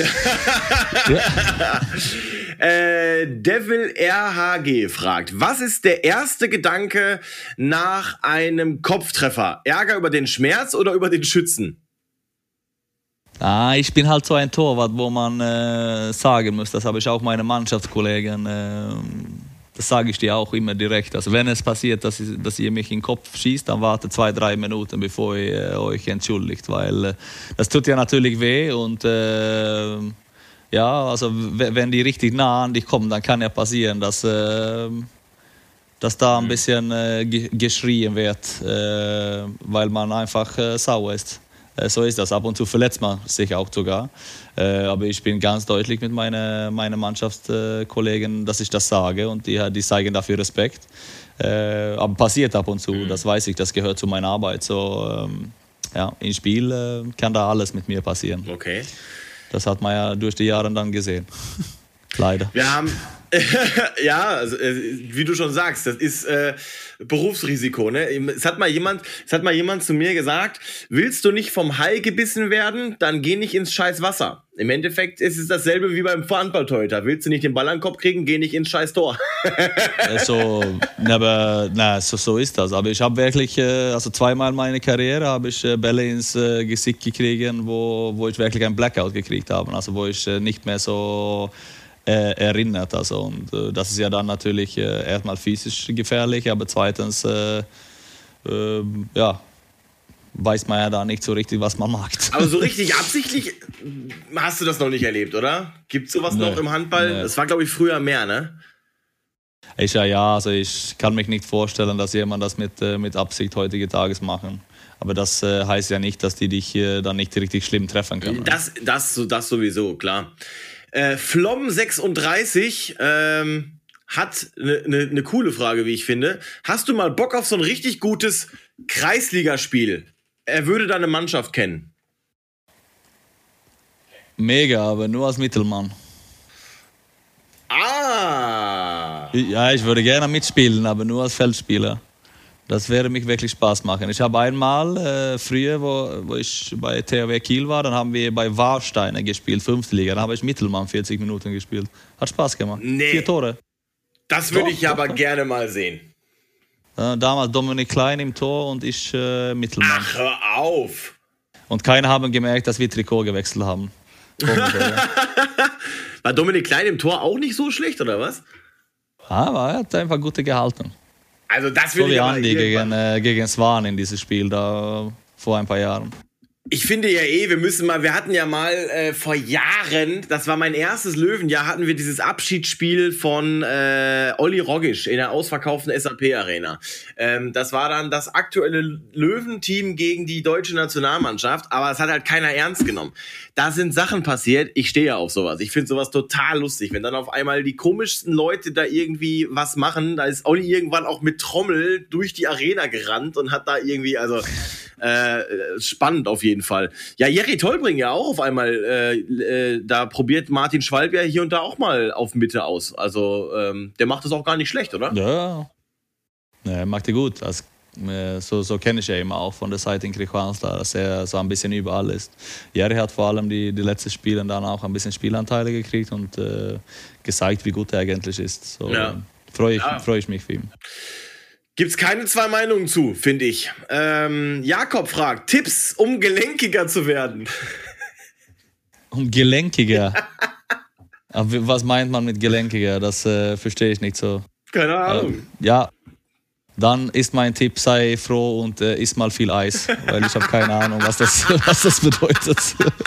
Äh, Devil R H G fragt, was ist der erste Gedanke nach einem Kopftreffer? Ärger über den Schmerz oder über den Schützen? Ah, ich bin halt so ein Torwart, wo man äh, sagen muss, das habe ich auch meine Mannschaftskollegen, äh, das sage ich dir auch immer direkt. Also wenn es passiert, dass, ich, dass ihr mich in den Kopf schießt, dann wartet zwei, drei Minuten, bevor ihr äh, euch entschuldigt, weil äh, das tut ja natürlich weh und äh, ja, also w- wenn die richtig nah an dich kommen, dann kann ja passieren, dass, äh, dass da ein bisschen äh, ge- geschrien wird, äh, weil man einfach äh, sauer ist. Äh, so ist das. Ab und zu verletzt man sich auch sogar. Äh, aber ich bin ganz deutlich mit meinen meine Mannschaftskollegen, dass ich das sage und die, die zeigen dafür Respekt. Äh, aber passiert ab und zu, mhm. das weiß ich, das gehört zu meiner Arbeit. So, ähm, ja, im Spiel äh, kann da alles mit mir passieren. Okay. Das hat man ja durch die Jahre dann gesehen. Leider. Wir haben, ja, also, äh, wie du schon sagst, das ist äh, Berufsrisiko. Ne? Es hat mal jemand, es hat mal jemand zu mir gesagt, willst du nicht vom Hai gebissen werden, dann geh nicht ins scheiß Wasser. Im Endeffekt ist es dasselbe wie beim Handballtorhüter. Willst du nicht den Ball an den Kopf kriegen, geh nicht ins scheiß Tor. So, aber, na, so, so ist das. Aber ich habe wirklich, äh, also zweimal meine Karriere habe ich äh, Bälle ins äh, Gesicht gekriegt, wo, wo ich wirklich einen Blackout gekriegt habe. Also wo ich äh, nicht mehr so äh, erinnert. Also, und äh, das ist ja dann natürlich äh, erstmal physisch gefährlich, aber zweitens, äh, äh, ja, weiß man ja da nicht so richtig, was man macht. Aber so richtig absichtlich hast du das noch nicht erlebt, oder? Gibt's sowas Nee, noch im Handball? nee. Das war, glaube ich, früher mehr, ne? Ich ja, ja, also ich kann mich nicht vorstellen, dass jemand das mit, äh, mit Absicht heutige Tages machen. Aber das äh, heißt ja nicht, dass die dich äh, dann nicht richtig schlimm treffen können. Das, das, das sowieso, klar. Äh, Flom sechsunddreißig ähm, hat eine ne, ne coole Frage, wie ich finde. Hast du mal Bock auf so ein richtig gutes Kreisligaspiel? Er würde deine Mannschaft kennen. Mega, aber nur als Mittelmann. Ah! Ja, ich würde gerne mitspielen, aber nur als Feldspieler. Das würde mich wirklich Spaß machen. Ich habe einmal äh, früher, wo, wo ich bei T H W Kiel war, dann haben wir bei Warsteiner gespielt, fünfte Liga. Dann habe ich Mittelmann vierzig Minuten gespielt. Hat Spaß gemacht. Nee. Vier Tore. Das würde ich Doch, aber doch. gerne mal sehen. Äh, damals Dominik Klein im Tor und ich äh, Mittelmann. Ach, hör auf! Und keiner haben gemerkt, dass wir Trikot gewechselt haben. Komisch, oder? War Dominik Klein im Tor auch nicht so schlecht, oder was? Aber er hat einfach gute gehalten. Also das So will wie ich aber Andi irgendwann- gegen, äh, gegen Swan in diesem Spiel da vor ein paar Jahren. Ich finde ja eh, wir müssen mal, wir hatten ja mal äh, vor Jahren, das war mein erstes Löwenjahr, hatten wir dieses Abschiedsspiel von äh, Olli Rogisch in der ausverkauften S A P-Arena. Ähm, das war dann das aktuelle Löwenteam gegen die deutsche Nationalmannschaft, aber es hat halt keiner ernst genommen. Da sind Sachen passiert, ich stehe ja auf sowas. Ich finde sowas total lustig, wenn dann auf einmal die komischsten Leute da irgendwie was machen. Da ist Olli irgendwann auch mit Trommel durch die Arena gerannt und hat da irgendwie, also äh, spannend auf jeden Fall. Ja, Jerry Tolbring ja auch auf einmal, äh, äh, da probiert Martin Schwalb ja hier und da auch mal auf Mitte aus. Also ähm, der macht das auch gar nicht schlecht, oder? Ja, ja macht er gut. Das, äh, so so kenne ich ja immer auch von der Seite in Kristianstad, dass er so ein bisschen überall ist. Jerry hat vor allem die, die letzten Spiele dann auch ein bisschen Spielanteile gekriegt und äh, gezeigt, wie gut er eigentlich ist. So Ja. freue ich, Ja. freu ich mich für ihn. Gibt's keine zwei Meinungen zu, finde ich. Ähm, Jakob fragt, Tipps, um gelenkiger zu werden. Und gelenkiger. Aber was meint man mit gelenkiger? Das äh, verstehe ich nicht so. Keine Ahnung. Ähm, ja, dann ist mein Tipp, sei froh und äh, iss mal viel Eis, weil ich habe keine Ahnung, was das, was das bedeutet.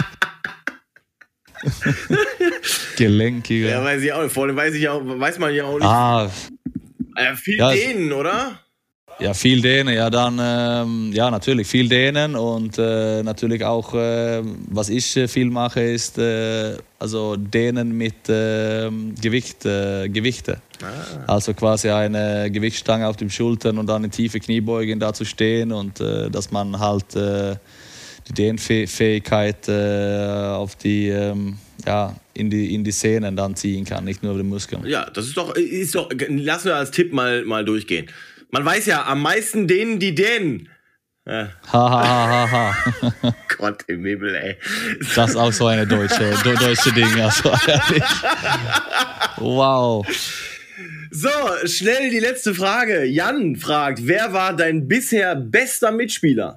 Gelenkiger. Ja, weiß ich auch nicht. Vor allem weiß, ich auch, weiß man ja auch nicht. Ah, Äh, viel Ja, dehnen, oder? ja, viel dehnen, ja dann, ähm, ja natürlich viel dehnen und äh, natürlich auch, äh, was ich äh, viel mache, ist äh, also dehnen mit äh, Gewicht, äh, Gewichte. Ah. Also quasi eine Gewichtsstange auf den Schultern und dann in tiefe Kniebeugen da zu stehen und äh, dass man halt äh, die Dehnfähigkeit äh, auf die, ähm, ja, in die, in die Sehnen dann ziehen kann, nicht nur über die Muskeln. Ja, das ist doch, ist doch, lassen wir als Tipp mal, mal durchgehen. Man weiß ja, am meisten denen, die dehnen. Ja. Ha, ha, ha, ha, ha. Gott im Himmel, ey. Das ist auch so eine deutsche, do, deutsche Ding. Also, ehrlich. Wow. So, schnell die letzte Frage. Jan fragt, wer war dein bisher bester Mitspieler?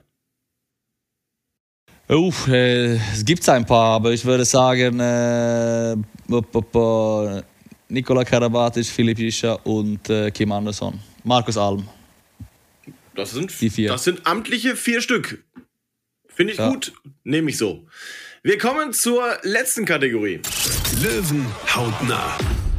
Uff, äh, es gibt ein paar, aber ich würde sagen äh, Nikola Karabatic, Filip Jischa und äh, Kim Andersson. Markus Alm. Das sind, Die vier. das sind amtliche vier Stück. Finde ich Ja. gut. Nehme ich so. Wir kommen zur letzten Kategorie. Löwen hautnah.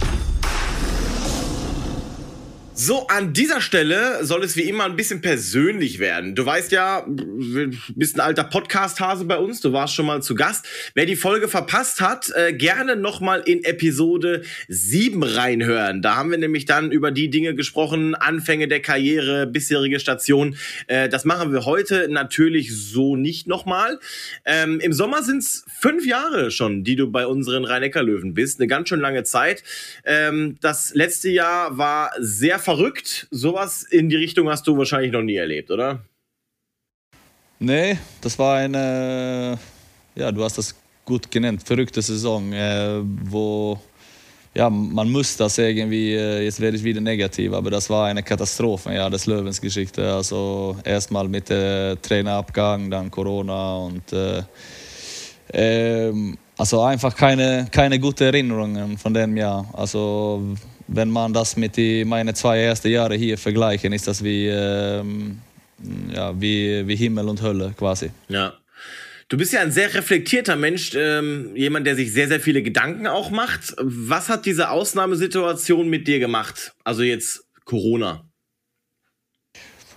So, an dieser Stelle soll es wie immer ein bisschen persönlich werden. Du weißt ja, du bist ein alter Podcast-Hase bei uns, du warst schon mal zu Gast. Wer die Folge verpasst hat, äh, gerne nochmal in Episode sieben reinhören. Da haben wir nämlich dann über die Dinge gesprochen, Anfänge der Karriere, bisherige Station. Äh, das machen wir heute natürlich so nicht nochmal. Ähm, Im Sommer sind es fünf Jahre schon, die du bei unseren Rhein-Neckar-Löwen bist. Eine ganz schön lange Zeit. Ähm, das letzte Jahr war sehr verrückt. Sowas in die Richtung hast du wahrscheinlich noch nie erlebt, oder? Nee, das war eine, ja, du hast das gut genannt, verrückte Saison, äh, wo, ja, man muss das irgendwie, äh, jetzt werde ich wieder negativ, aber das war eine Katastrophe, ja, des Löwens Geschichte. Also erstmal mit der Trainerabgang, dann Corona und äh, ähm, also einfach keine, keine guten Erinnerungen von dem Jahr. Also wenn man das mit die, meine zwei ersten Jahre hier vergleichen, ist das wie, ähm, ja, wie, wie Himmel und Hölle quasi. Ja. Du bist ja ein sehr reflektierter Mensch, ähm, jemand, der sich sehr, sehr viele Gedanken auch macht. Was hat diese Ausnahmesituation mit dir gemacht? Also jetzt Corona.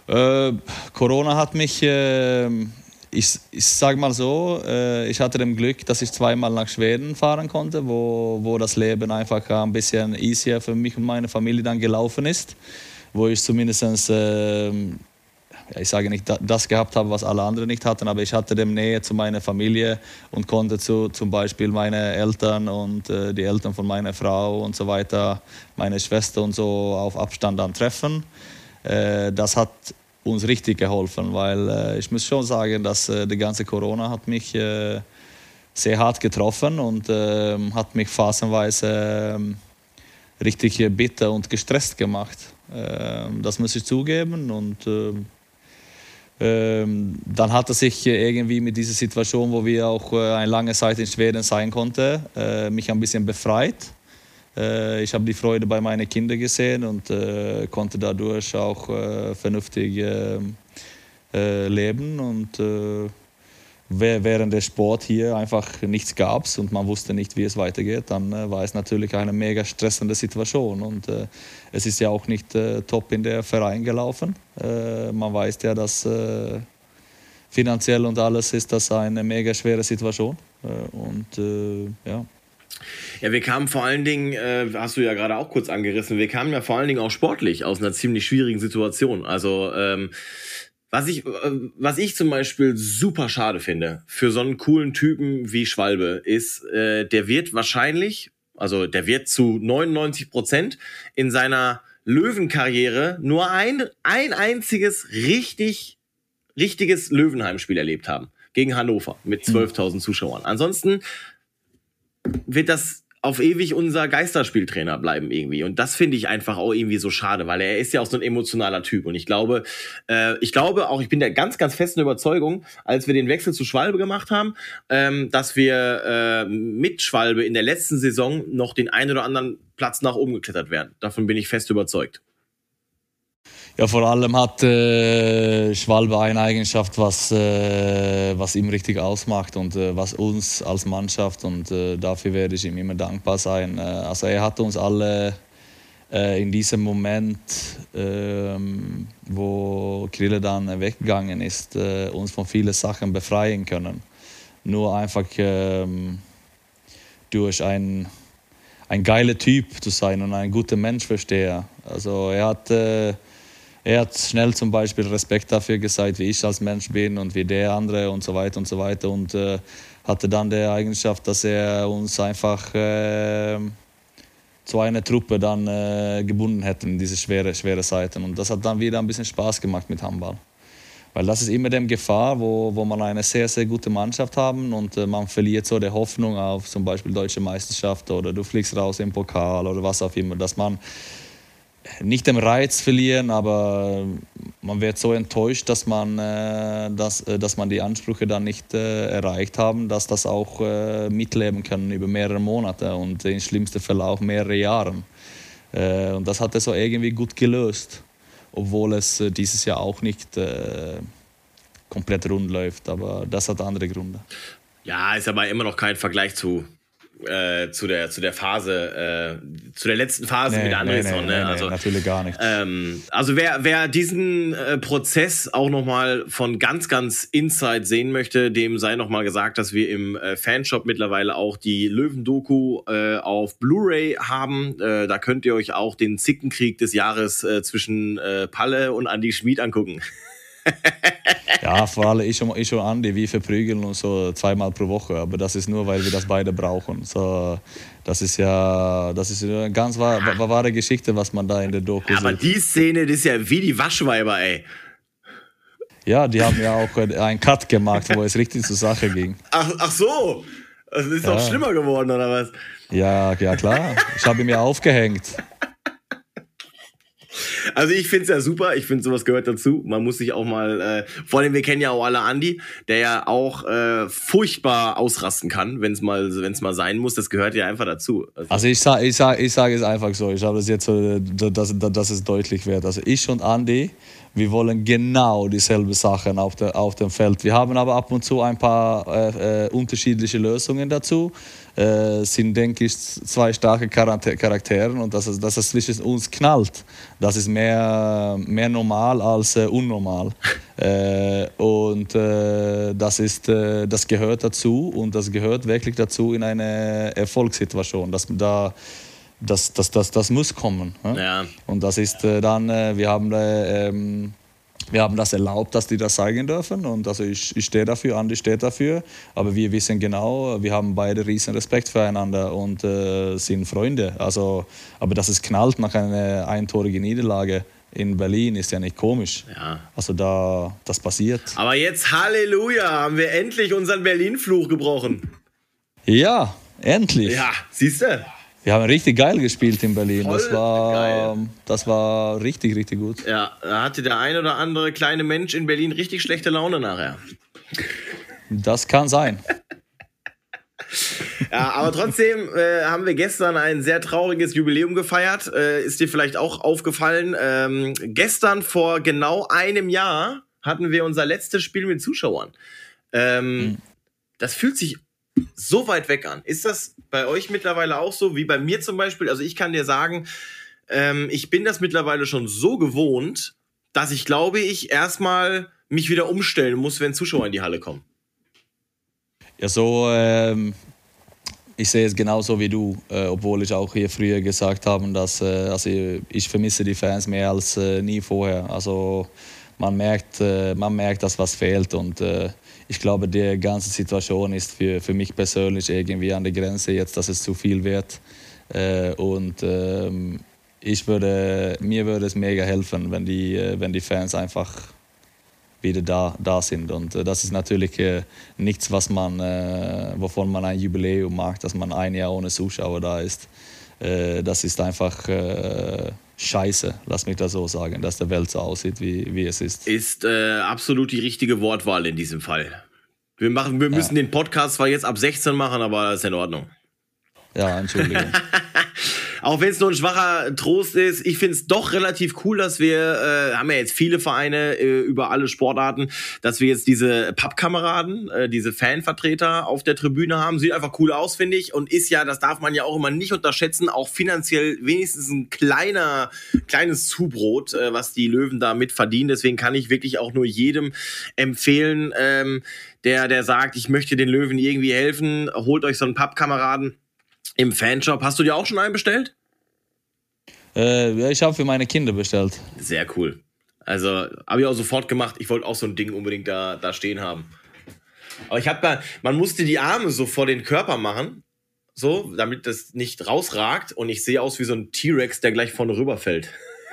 Äh, Corona hat mich, äh, ich, ich sage mal so, äh, ich hatte das Glück, dass ich zweimal nach Schweden fahren konnte, wo, wo das Leben einfach ein bisschen easier für mich und meine Familie dann gelaufen ist, wo ich zumindest, äh, ich sage nicht das gehabt habe, was alle anderen nicht hatten, aber ich hatte die Nähe zu meiner Familie und konnte zu, zum Beispiel meine Eltern und äh, die Eltern von meiner Frau und so weiter, meine Schwester und so auf Abstand dann treffen. Äh, das hat uns richtig geholfen, weil äh, ich muss schon sagen, dass äh, die ganze Corona hat mich äh, sehr hart getroffen und äh, hat mich phasenweise äh, richtig bitter und gestresst gemacht. Äh, das muss ich zugeben und äh, Ähm, dann hat er sich irgendwie mit dieser Situation, wo wir auch äh, eine lange Zeit in Schweden sein konnten, äh, mich ein bisschen befreit. Äh, ich habe die Freude bei meinen Kindern gesehen und äh, konnte dadurch auch äh, vernünftig äh, äh, leben. Und äh, während der Sport hier einfach nichts gab und man wusste nicht, wie es weitergeht, dann äh, war es natürlich eine mega stressende Situation. Und äh, es ist ja auch nicht äh, top in der Verein gelaufen. Äh, man weiß ja, dass äh, finanziell und alles ist das eine mega schwere Situation. Äh, und äh, ja. Ja, wir kamen vor allen Dingen, äh, hast du ja gerade auch kurz angerissen, wir kamen ja vor allen Dingen auch sportlich aus einer ziemlich schwierigen Situation. Also ähm, Was ich, was ich zum Beispiel super schade finde für so einen coolen Typen wie Schwalbe ist, äh, der wird wahrscheinlich, also der wird zu neunundneunzig Prozent in seiner Löwenkarriere nur ein, ein einziges richtig, richtiges Löwenheim-Spiel erlebt haben. Gegen Hannover mit zwölftausend Zuschauern. Ansonsten wird das auf ewig unser Geisterspieltrainer bleiben irgendwie. Und das finde ich einfach auch irgendwie so schade, weil er ist ja auch so ein emotionaler Typ. Und ich glaube, äh, ich glaube auch, ich bin der ganz, ganz festen Überzeugung, als wir den Wechsel zu Schwalbe gemacht haben, ähm, dass wir äh, mit Schwalbe in der letzten Saison noch den einen oder anderen Platz nach oben geklettert werden. Davon bin ich fest überzeugt. Ja, vor allem hat äh, Schwalbe eine Eigenschaft, was, äh, was ihm richtig ausmacht und äh, was uns als Mannschaft, und äh, dafür werde ich ihm immer dankbar sein. Äh, also er hat uns alle äh, in diesem Moment, äh, wo Krille dann weggegangen ist, äh, uns von vielen Sachen befreien können. Nur einfach äh, durch ein, ein geiler Typ zu sein und ein guter Menschversteher. Also er hat... Äh, Er hat schnell zum Beispiel Respekt dafür gezeigt, wie ich als Mensch bin und wie der andere und so weiter und so weiter. Und äh, hatte dann die Eigenschaft, dass er uns einfach äh, zu einer Truppe dann äh, gebunden hätte in diese schwere, schwere Zeiten. Und das hat dann wieder ein bisschen Spaß gemacht mit Handball. Weil das ist immer die Gefahr, wo, wo man eine sehr, sehr gute Mannschaft haben und äh, man verliert so die Hoffnung auf zum Beispiel Deutsche Meisterschaft oder du fliegst raus im Pokal oder was auch immer, dass man nicht den Reiz verlieren, aber man wird so enttäuscht, dass man, äh, dass, äh, dass man die Ansprüche dann nicht äh, erreicht haben, dass das auch äh, mitleben können über mehrere Monate und im schlimmsten Fall auch mehrere Jahre. Äh, und das hat er so irgendwie gut gelöst, obwohl es äh, dieses Jahr auch nicht äh, komplett rund läuft, aber das hat andere Gründe. Ja, ist aber immer noch kein Vergleich zu Äh, zu der zu der Phase, äh, zu der letzten Phase nee, mit Andrésson. Nee, nee, ne? nee, also, nee, natürlich gar nicht. Ähm, also wer, wer diesen äh, Prozess auch nochmal von ganz, ganz Inside sehen möchte, dem sei nochmal gesagt, dass wir im äh, Fanshop mittlerweile auch die Löwen-Doku äh, auf Blu-ray haben. Äh, da könnt ihr euch auch den Zickenkrieg des Jahres äh, zwischen äh, Palle und Andi Schmid angucken. Ja, vor allem ich und, ich und Andi, wir verprügeln uns so zweimal pro Woche, aber das ist nur, weil wir das beide brauchen. So, das ist ja, das ist eine ganz wahre, wahre Geschichte, was man da in der Doku ja, sieht. aber die Szene, das ist ja wie die Waschweiber, ey. Ja, die haben ja auch einen Cut gemacht, wo es richtig zur Sache ging. Ach, ach so, das ist doch ja. schlimmer geworden, oder was? Ja, ja klar, ich habe ihn ja aufgehängt. Also ich finde es ja super, ich finde sowas gehört dazu. Man muss sich auch mal, äh, vor allem wir kennen ja auch alle Andi, der ja auch äh, furchtbar ausrasten kann, wenn es mal, wenn's mal sein muss. Das gehört ja einfach dazu. Also, also ich sage ich sag, ich sag es einfach so, ich habe das jetzt so, dass, dass es deutlich wird. Also ich und Andi, wir wollen genau dieselben Sachen auf, der, auf dem Feld. Wir haben aber ab und zu ein paar äh, äh, unterschiedliche Lösungen dazu. äh, sind, denke ich, zwei starke Charaktere und dass es, dass es zwischen uns knallt, das ist mehr, mehr normal als äh, unnormal. äh, und äh, das, ist, äh, das gehört dazu und das gehört wirklich dazu in eine Erfolgssituation. Dass da Das, das, das, das muss kommen. Ja. Und das ist äh, dann, äh, wir, haben, äh, ähm, wir haben das erlaubt, dass die das zeigen dürfen. Und also ich, ich stehe dafür, Andi steht dafür. Aber wir wissen genau, wir haben beide riesen Respekt füreinander und äh, sind Freunde. Also, aber dass es knallt nach einer eintorigen Niederlage in Berlin ist ja nicht komisch. Ja. Also da, das passiert. Aber jetzt, Halleluja, haben wir endlich unseren Berlin-Fluch gebrochen. Ja, endlich. Ja, siehst du? Wir haben richtig geil gespielt in Berlin. Voll das war, geil. das war richtig, richtig gut. Ja, da hatte der ein oder andere kleine Mensch in Berlin richtig schlechte Laune nachher. Das kann sein. Ja, aber trotzdem äh, haben wir gestern ein sehr trauriges Jubiläum gefeiert. Äh, ist dir vielleicht auch aufgefallen? Ähm, gestern vor genau einem Jahr hatten wir unser letztes Spiel mit Zuschauern. Ähm, mhm. Das fühlt sich so weit weg an. Ist das bei euch mittlerweile auch so, wie bei mir zum Beispiel? Also ich kann dir sagen, ähm, ich bin das mittlerweile schon so gewohnt, dass ich glaube, ich erstmal mich wieder umstellen muss, wenn Zuschauer in die Halle kommen. Ja, so, ähm, ich sehe es genauso wie du, äh, obwohl ich auch hier früher gesagt habe, dass äh, also ich vermisse die Fans mehr als äh, nie vorher. Also man merkt, äh, man merkt, dass was fehlt und äh, ich glaube, die ganze Situation ist für, für mich persönlich irgendwie an der Grenze jetzt, dass es zu viel wird. Äh, und ähm, ich würde, mir würde es mega helfen, wenn die, wenn die Fans einfach wieder da, da sind. Und äh, das ist natürlich äh, nichts, was man, äh, wovon man ein Jubiläum macht, dass man ein Jahr ohne Zuschauer da ist. Äh, das ist einfach äh, scheiße, lass mich das so sagen, dass die Welt so aussieht, wie, wie es ist. Ist äh, absolut die richtige Wortwahl in diesem Fall. Wir, machen, wir müssen ja. den Podcast zwar jetzt ab sechzehn machen, aber das ist in Ordnung. Ja, Entschuldigung. Auch wenn es nur ein schwacher Trost ist, ich finde es doch relativ cool, dass wir, äh, haben ja jetzt viele Vereine äh, über alle Sportarten, dass wir jetzt diese Pappkameraden, äh, diese Fanvertreter auf der Tribüne haben. Sieht einfach cool aus, finde ich. Und ist ja, das darf man ja auch immer nicht unterschätzen, auch finanziell wenigstens ein kleiner, kleines Zubrot, äh, was die Löwen da mit verdienen. Deswegen kann ich wirklich auch nur jedem empfehlen, ähm, der, der sagt, ich möchte den Löwen irgendwie helfen, holt euch so einen Pappkameraden im Fanshop. Hast du dir auch schon einen bestellt? Äh, ich habe für meine Kinder bestellt. Sehr cool. Also habe ich auch sofort gemacht. Ich wollte auch so ein Ding unbedingt da, da stehen haben. Aber ich habe da, man musste die Arme so vor den Körper machen, so, damit das nicht rausragt. Und ich sehe aus wie so ein T-Rex, der gleich vorne rüberfällt.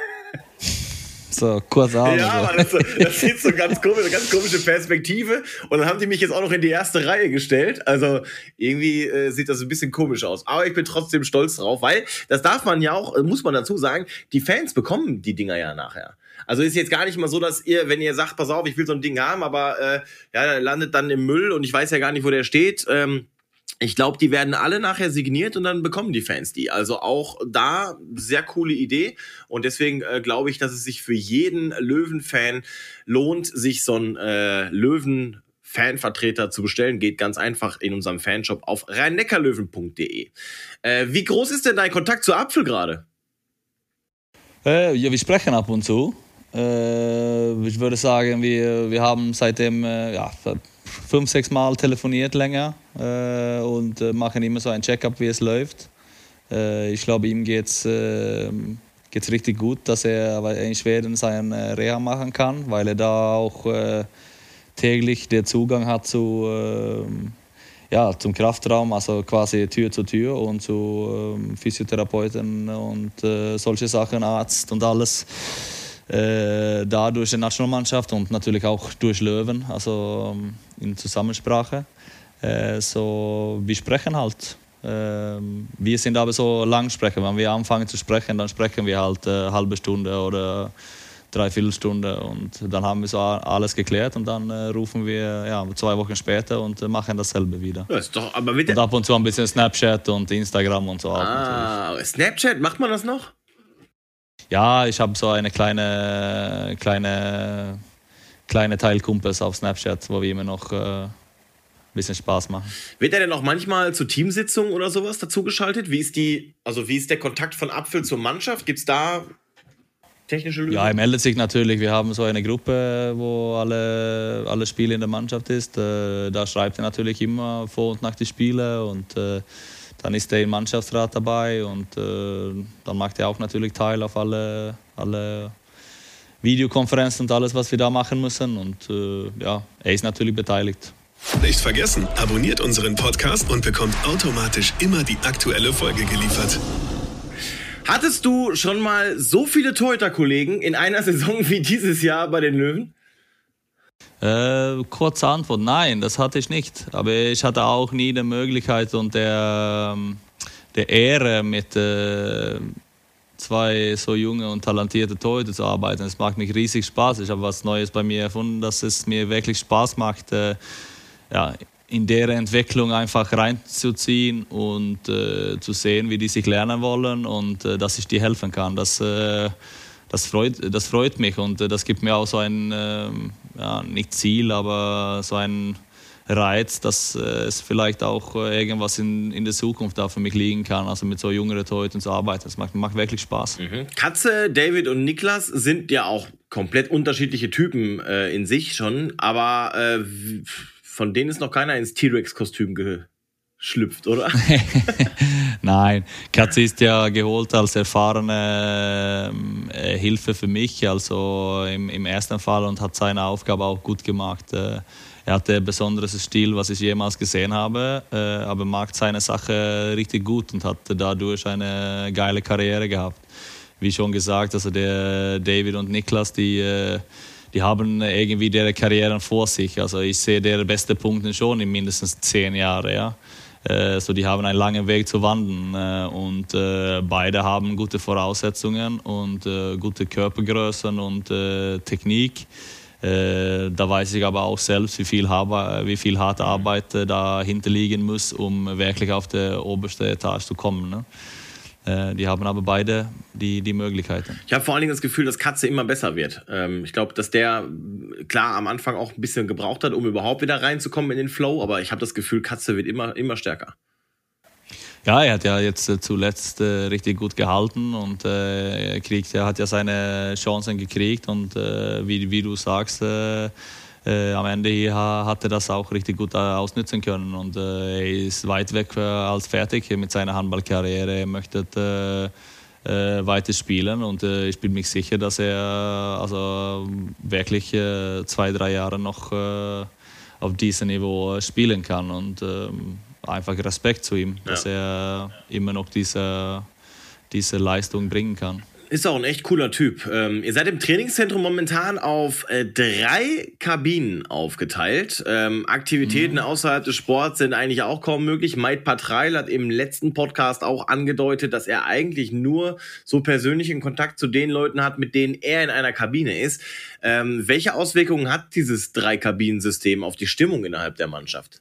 So, kurz Arme. Ja, so. das, so, das sieht so ganz komisch, eine ganz komische Perspektive. Und dann haben die mich jetzt auch noch in die erste Reihe gestellt. Also irgendwie äh, sieht das ein bisschen komisch aus. Aber ich bin trotzdem stolz drauf, weil das darf man ja auch, muss man dazu sagen, die Fans bekommen die Dinger ja nachher. Also ist jetzt gar nicht mal so, dass ihr, wenn ihr sagt, pass auf, ich will so ein Ding haben, aber äh, ja, der landet dann im Müll und ich weiß ja gar nicht, wo der steht. Ähm, Ich glaube, die werden alle nachher signiert und dann bekommen die Fans die. Also auch da sehr coole Idee. Und deswegen äh, glaube ich, dass es sich für jeden Löwen-Fan lohnt, sich so einen äh, Löwen-Fanvertreter zu bestellen. Geht ganz einfach in unserem Fanshop auf rhein neckar löwen punkt de. Äh, wie groß ist denn dein Kontakt zu Apfel gerade? Äh, ja, wir sprechen ab und zu. Äh, ich würde sagen, wir, wir haben seitdem äh, ja, fünf, sechs Mal telefoniert länger äh, und äh, machen immer so ein Check-up, wie es läuft. Äh, ich glaube, ihm geht es äh, geht's richtig gut, dass er in Schweden seinen äh, Reha machen kann, weil er da auch äh, täglich den Zugang hat zu, äh, ja, zum Kraftraum, also quasi Tür zu Tür und zu äh, Physiotherapeuten und äh, solche Sachen, Arzt und alles. Äh, da durch die Nationalmannschaft und natürlich auch durch Löwen, also ähm, in Zusammensprache. Äh, so, wir sprechen halt. Äh, wir sind aber so lang sprechen. Wenn wir anfangen zu sprechen, dann sprechen wir halt eine äh, halbe Stunde oder dreiviertel Stunde und dann haben wir so alles geklärt und dann äh, rufen wir ja, zwei Wochen später und äh, machen dasselbe wieder. Das ist doch, aber mit und ab und zu ein bisschen Snapchat und Instagram und so. Ah, auch Snapchat, macht man das noch? Ja, ich habe so eine kleine, kleine, kleine Teil Kumpels auf Snapchat, wo wir immer noch, äh, bisschen Spaß machen. Wird er denn auch manchmal zu Teamsitzungen oder sowas dazugeschaltet? Wie ist die, also wie ist der Kontakt von Apfel zur Mannschaft? Gibt es da technische Lösungen? Ja, er meldet sich natürlich. Wir haben so eine Gruppe, wo alle, alle Spiele in der Mannschaft ist. Äh, da schreibt er natürlich immer vor und nach die Spiele und äh, dann ist er im Mannschaftsrat dabei und äh, dann macht er auch natürlich teil auf alle, alle Videokonferenzen und alles, was wir da machen müssen und äh, ja, er ist natürlich beteiligt. Nicht vergessen, abonniert unseren Podcast und bekommt automatisch immer die aktuelle Folge geliefert. Hattest du schon mal so viele Torhüter-Kollegen in einer Saison wie dieses Jahr bei den Löwen? Äh, kurze Antwort, nein, das hatte ich nicht. Aber ich hatte auch nie die Möglichkeit und der, der Ehre, mit äh, zwei so junge und talentierte Torhüter zu arbeiten. Es macht mich riesig Spaß. Ich habe was Neues bei mir erfunden, dass es mir wirklich Spaß macht, äh, ja, in deren Entwicklung einfach reinzuziehen und äh, zu sehen, wie die sich lernen wollen und äh, dass ich die helfen kann. Das, äh, das, freut, das freut mich und äh, das gibt mir auch so ein, äh, ja, nicht Ziel, aber so ein Reiz, dass äh, es vielleicht auch äh, irgendwas in, in der Zukunft da für mich liegen kann, also mit so jüngeren Torhütern zu arbeiten. Das macht, macht wirklich Spaß. Mhm. Katze, David und Niklas sind ja auch komplett unterschiedliche Typen äh, in sich schon, aber äh, von denen ist noch keiner ins T-Rex-Kostüm geschlüpft, oder? Nein, Katze ist ja geholt als erfahrene äh, Hilfe für mich, also im, im ersten Fall und hat seine Aufgabe auch gut gemacht. Äh, er hatte ein besonderes Stil, was ich jemals gesehen habe, äh, aber macht seine Sache richtig gut und hat dadurch eine geile Karriere gehabt. Wie schon gesagt, also der David und Niklas, die äh, Die haben irgendwie ihre Karrieren vor sich. Also ich sehe deren beste Punkte schon in mindestens zehn Jahren. Ja. Äh, so die haben einen langen Weg zu wandern. Äh, und äh, beide haben gute Voraussetzungen und äh, gute Körpergrößen und äh, Technik. Äh, da weiß ich aber auch selbst, wie viel, Harbe- wie viel harte Arbeit äh, dahinter liegen muss, um wirklich auf die oberste Etage zu kommen. Ne? Die haben aber beide die, die Möglichkeiten. Ich habe vor allen Dingen das Gefühl, dass Katze immer besser wird. Ähm, ich glaube, dass der, klar, am Anfang auch ein bisschen gebraucht hat, um überhaupt wieder reinzukommen in den Flow, aber ich habe das Gefühl, Katze wird immer, immer stärker. Ja, er hat ja jetzt äh, zuletzt äh, richtig gut gehalten und äh, er, kriegt, er hat ja seine Chancen gekriegt und äh, wie, wie du sagst, äh, Äh, am Ende hier hat er das auch richtig gut ausnutzen können und äh, er ist weit weg äh, als fertig mit seiner Handballkarriere. Er möchte äh, äh, weiter spielen und äh, ich bin mir sicher, dass er also wirklich äh, zwei, drei Jahre noch äh, auf diesem Niveau spielen kann und äh, einfach Respekt zu ihm, ja, dass er immer noch diese, diese Leistung bringen kann. Ist auch ein echt cooler Typ. Ähm, ihr seid im Trainingszentrum momentan auf äh, drei Kabinen aufgeteilt. Ähm, Aktivitäten mhm. außerhalb des Sports sind eigentlich auch kaum möglich. Maid Patreil hat im letzten Podcast auch angedeutet, dass er eigentlich nur so persönlichen Kontakt zu den Leuten hat, mit denen er in einer Kabine ist. Ähm, welche Auswirkungen hat dieses Drei-Kabinen-System auf die Stimmung innerhalb der Mannschaft?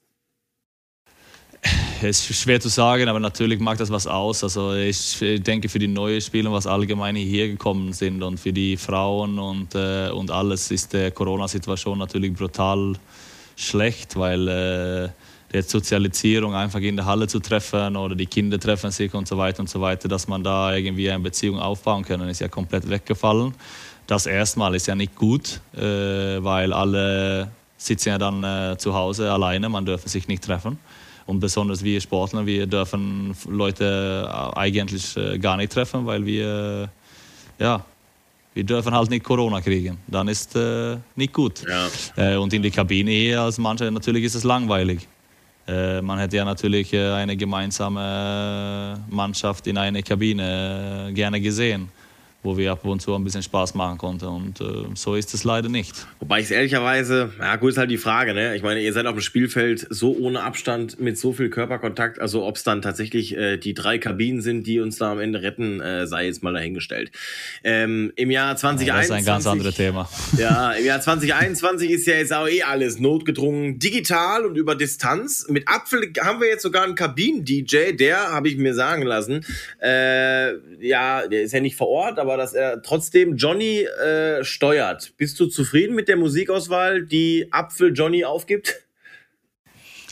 Es ist schwer zu sagen, aber natürlich macht das was aus. Also ich denke, für die neuen Spieler, was allgemein hierher gekommen sind und für die Frauen und, äh, und alles, ist die Corona-Situation natürlich brutal schlecht, weil äh, die Sozialisierung, einfach in der Halle zu treffen oder die Kinder treffen sich und so weiter und so weiter, dass man da irgendwie eine Beziehung aufbauen kann, ist ja komplett weggefallen. Das erstmal ist ja nicht gut, äh, weil alle sitzen ja dann äh, zu Hause alleine, man dürfen sich nicht treffen. Und besonders wir Sportler, wir dürfen Leute eigentlich gar nicht treffen, weil wir, ja, wir dürfen halt nicht Corona kriegen. Dann ist äh, nicht gut. Ja. Äh, und in die Kabine hier als Mannschaft, natürlich ist es langweilig. Äh, man hätte ja natürlich eine gemeinsame Mannschaft in einer Kabine gerne gesehen, wo wir ab und zu ein bisschen Spaß machen konnten. Und äh, so ist es leider nicht. Wobei ich es ehrlicherweise, ja gut, ist halt die Frage, ne? Ich meine, ihr seid auf dem Spielfeld so ohne Abstand, mit so viel Körperkontakt, also ob es dann tatsächlich äh, die drei Kabinen sind, die uns da am Ende retten, äh, sei jetzt mal dahingestellt. Ähm, Im Jahr zwanzig einundzwanzig... Das ist ein ganz anderes Thema. Ja, im Jahr zwanzig einundzwanzig ist ja jetzt auch eh alles notgedrungen digital und über Distanz. Mit Apfel haben wir jetzt sogar einen Kabinen-D J, der, habe ich mir sagen lassen, äh, ja, der ist ja nicht vor Ort, aber aber dass er trotzdem Johnny äh, steuert. Bist du zufrieden mit der Musikauswahl, die Apfel Johnny aufgibt?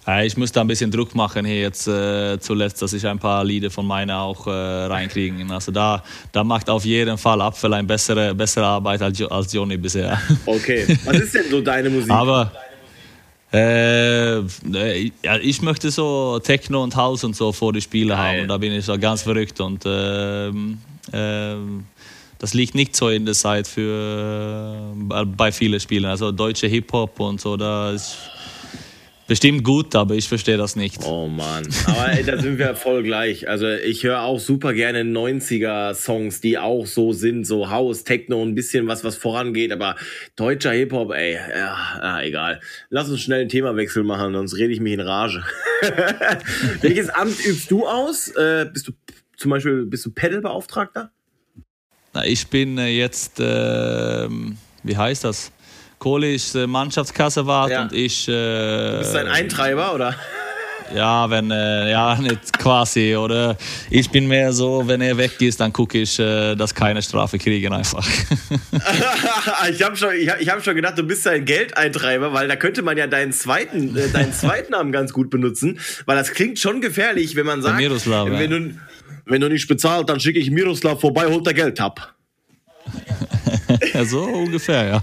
Ich muss da ein bisschen Druck machen hier jetzt äh, zuletzt, dass ich ein paar Lieder von meiner auch äh, reinkriegen. Also da, da macht auf jeden Fall Apfel eine bessere, bessere Arbeit als, als Johnny bisher. Okay, was ist denn so deine Musik? Aber äh, ja, ich möchte so Techno und House und so vor die Spiele Geil. haben. Da bin ich so ganz verrückt und äh, äh, das liegt nicht so in der Zeit für äh, bei vielen Spielen. Also deutsche Hip-Hop und so, da ist bestimmt gut, aber ich verstehe das nicht. Oh Mann, aber ey, da sind wir voll gleich. Also ich höre auch super gerne neunziger-Songs, die auch so sind, so House, Techno, ein bisschen was, was vorangeht, aber deutscher Hip-Hop, ey, ja, ja, egal. Lass uns schnell einen Themawechsel machen, sonst rede ich mich in Rage. Welches Amt übst du aus? Äh, bist du zum Beispiel, bist du Pedalbeauftragter? Na, ich bin äh, jetzt, äh, wie heißt das? Kohli ist äh, Mannschaftskassewart Ja. und ich... Äh, Du bist ein Eintreiber, oder? Ja, wenn, äh, ja, nicht quasi, oder ich bin mehr so, wenn er weg ist, dann gucke ich, äh, dass keine Strafe kriegen einfach. ich habe schon, ich hab, ich hab schon gedacht, du bist ein Geldeintreiber, weil da könnte man ja deinen zweiten, äh, deinen zweiten Namen ganz gut benutzen, weil das klingt schon gefährlich, wenn man sagt, Miroslav, wenn, ja. du, wenn du nicht bezahlst, dann schicke ich Miroslav vorbei, holt der Geld ab. Ja, so ungefähr, ja.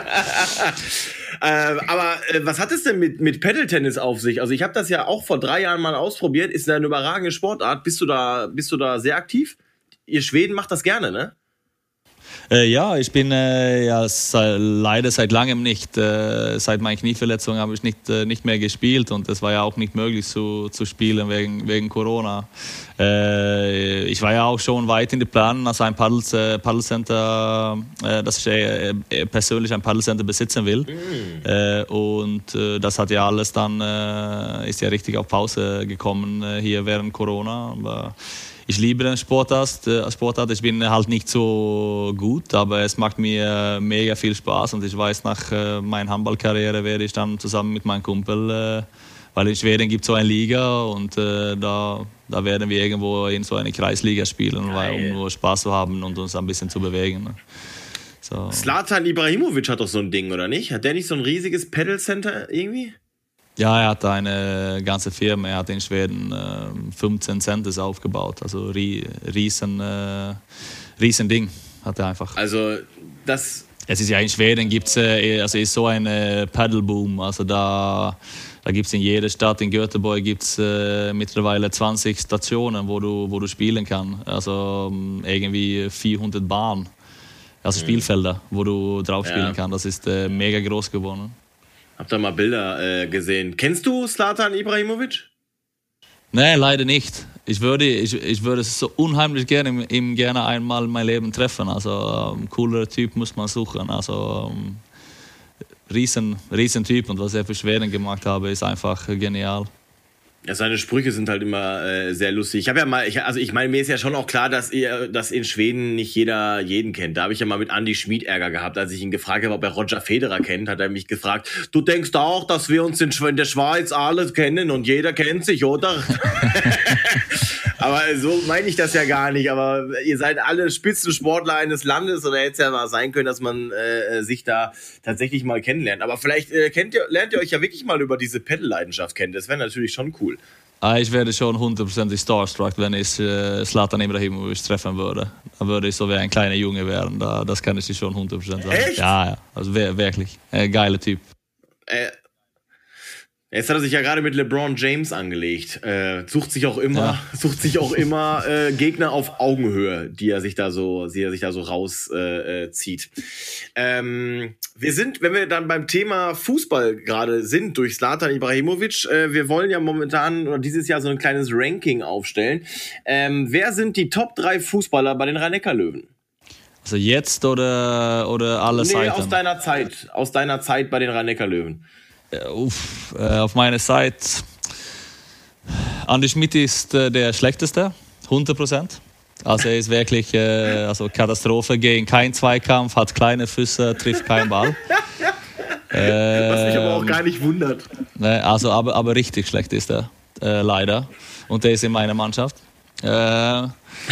äh, aber äh, was hat es denn mit, mit Paddle-Tennis auf sich? Also ich habe das ja auch vor drei Jahren mal ausprobiert, ist eine überragende Sportart. Bist du da, bist du da sehr aktiv? Ihr Schweden macht das gerne, ne? Äh, ja, ich bin äh, ja, sei, leider seit langem nicht. Äh, seit meiner Knieverletzung habe ich nicht, äh, nicht mehr gespielt und es war ja auch nicht möglich zu, zu spielen wegen, wegen Corona. Äh, ich war ja auch schon weit in den Planen, also ein Paddle, äh, Paddlecenter, äh, dass ich äh, persönlich ein Paddlecenter besitzen will. Mm. Äh, und äh, das hat ja alles dann, äh, ist ja richtig auf Pause gekommen äh, hier während Corona. Aber ich liebe den Sportart, Sportart. Ich bin halt nicht so gut, aber es macht mir mega viel Spaß und ich weiß, nach meiner Handballkarriere werde ich dann zusammen mit meinem Kumpel, weil in Schweden gibt es so eine Liga und da, da werden wir irgendwo in so eine Kreisliga spielen, weil, um nur Spaß zu haben und uns ein bisschen zu bewegen. So. Zlatan Ibrahimovic hat doch so ein Ding, oder nicht? Hat der nicht so ein riesiges Paddle Center irgendwie? Ja, er hat eine ganze Firma, er hat in Schweden äh, fünfzehn Centers aufgebaut, also rie, riesen, äh, riesen Ding hat er einfach. Also das... Es ist ja in Schweden gibt's, äh, also ist so ein äh, Paddleboom, also da, da gibt es in jeder Stadt, in Göteborg gibt es äh, mittlerweile zwanzig Stationen, wo du, wo du spielen kannst, also ähm, irgendwie vierhundert Bahnen, also mhm. Spielfelder, wo du drauf spielen ja. kannst, das ist äh, mega groß geworden. Hab da mal Bilder äh, gesehen. Kennst du Zlatan Ibrahimovic? Nee, leider nicht. Ich würde, ich, ich würde so unheimlich gerne ihm gerne einmal in mein Leben treffen. Also ein cooler Typ muss man suchen. Also um, riesen, riesen Typ und was er für Schweden gemacht habe, ist einfach genial. Ja, seine Sprüche sind halt immer äh, sehr lustig. Ich habe ja mal, ich, also ich meine, mir ist ja schon auch klar, dass ihr, dass in Schweden nicht jeder jeden kennt. Da habe ich ja mal mit Andy Schmid Ärger gehabt, als ich ihn gefragt habe, ob er Roger Federer kennt, hat er mich gefragt, du denkst auch, dass wir uns in, in der Schweiz alles kennen und jeder kennt sich, oder? Aber so meine ich das ja gar nicht. Aber ihr seid alle Spitzensportler eines Landes oder hätte es ja mal sein können, dass man äh, sich da tatsächlich mal kennenlernt. Aber vielleicht äh, kennt ihr, lernt ihr euch ja wirklich mal über diese Pedal-Leidenschaft kennen. Das wäre natürlich schon cool. Ich werde schon hundertprozentig starstruck, wenn ich äh, Zlatan Ibrahimovic treffen würde. Dann würde ich so wie ein kleiner Junge werden. Da, das kann ich dir schon hundert Prozent sagen. Echt? Ja, ja. Also wirklich. Äh, geiler Typ. Äh, Jetzt hat er sich ja gerade mit LeBron James angelegt. Äh, sucht sich auch immer, ja. sucht sich auch immer äh, Gegner auf Augenhöhe, die er sich da so, die er sich da so rauszieht. Äh, zieht. ähm, wir sind, wenn wir dann beim Thema Fußball gerade sind, durch Zlatan Ibrahimovic, äh, wir wollen ja momentan oder dieses Jahr so ein kleines Ranking aufstellen. Ähm, wer sind die Top drei Fußballer bei den Rhein-Neckar-Löwen? Also jetzt oder oder alle nee, Seiten? aus deiner Zeit, aus deiner Zeit bei den Rhein-Neckar-Löwen. Uff, äh, auf meiner Seite, Andy Schmid ist äh, der Schlechteste, hundert Prozent. Also er ist wirklich äh, also Katastrophe, gegen keinen Zweikampf, hat kleine Füße, trifft keinen Ball. äh, Was mich aber auch gar nicht wundert. Ne, also, aber, aber richtig schlecht ist er, äh, leider. Und der ist in meiner Mannschaft. Äh,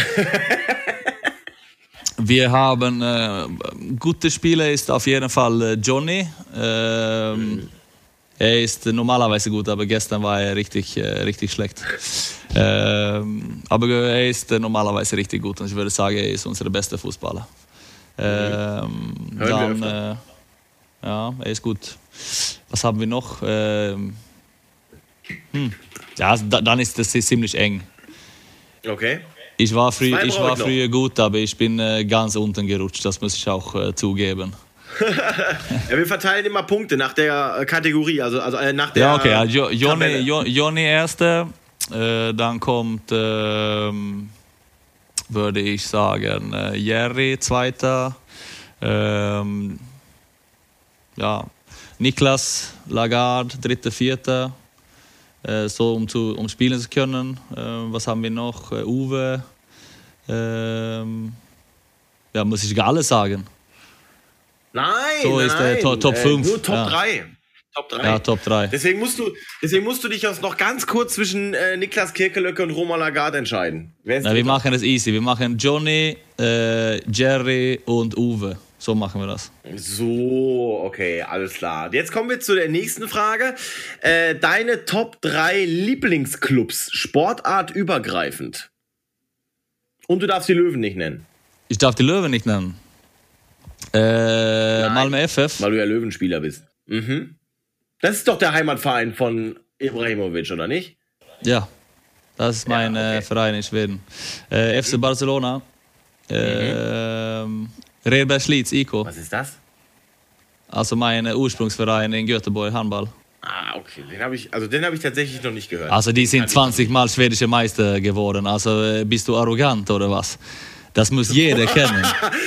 wir haben äh, gute Spieler, ist auf jeden Fall äh, Johnny. Äh, er ist normalerweise gut, aber gestern war er richtig, äh, richtig schlecht. Ähm, aber er ist äh, normalerweise richtig gut und ich würde sagen, er ist unser bester Fußballer. Ähm, dann, äh, ja, er ist gut. Was haben wir noch? Ähm, hm. Ja, dann ist das ziemlich eng. Okay. Ich war, früh, ich war früher gut, aber ich bin äh, ganz unten gerutscht, das muss ich auch äh, zugeben. Ja, wir verteilen immer Punkte nach der Kategorie, also, also äh, nach der. Ja, okay, ja, jo, Johnny, jo, Johnny erste, äh, dann kommt, äh, würde ich sagen, äh, Jerry zweiter, ähm, ja, Niklas Lagarde dritte, vierte, äh, so um, zu, um spielen zu können. Äh, was haben wir noch? Äh, Uwe, ähm, ja, muss ich gar alles sagen. Nein, so nein, ist der to- Top fünf. Äh, nur Top ja. drei. Top drei. Ja, Top drei. Deswegen musst du, deswegen musst du dich jetzt noch ganz kurz zwischen äh, Niklas Kirkelöcke und Roman Lagarde entscheiden. Wer ist Na, wir machen das easy. Wir machen Johnny, äh, Jerry und Uwe. So machen wir das. So, okay, alles klar. Jetzt kommen wir zu der nächsten Frage. Äh, deine Top drei Lieblingsclubs, sportartübergreifend. Und du darfst die Löwen nicht nennen. Ich darf die Löwen nicht nennen. Äh, Malmö F F. Weil du ja Löwenspieler bist. Mhm. Das ist doch der Heimatverein von Ibrahimovic, oder nicht? Ja, das ist mein ja, okay. äh, Verein in Schweden. Äh, F C Barcelona. Äh, mhm. Red Bergslitz I K. Was ist das? Also mein äh, Ursprungsverein in Göteborg, Handball. Ah, okay. Den habe ich, also den habe ich tatsächlich noch nicht gehört. Also die sind zwanzig Mal schwedische Meister geworden. Also äh, bist du arrogant oder was? Das muss jeder kennen.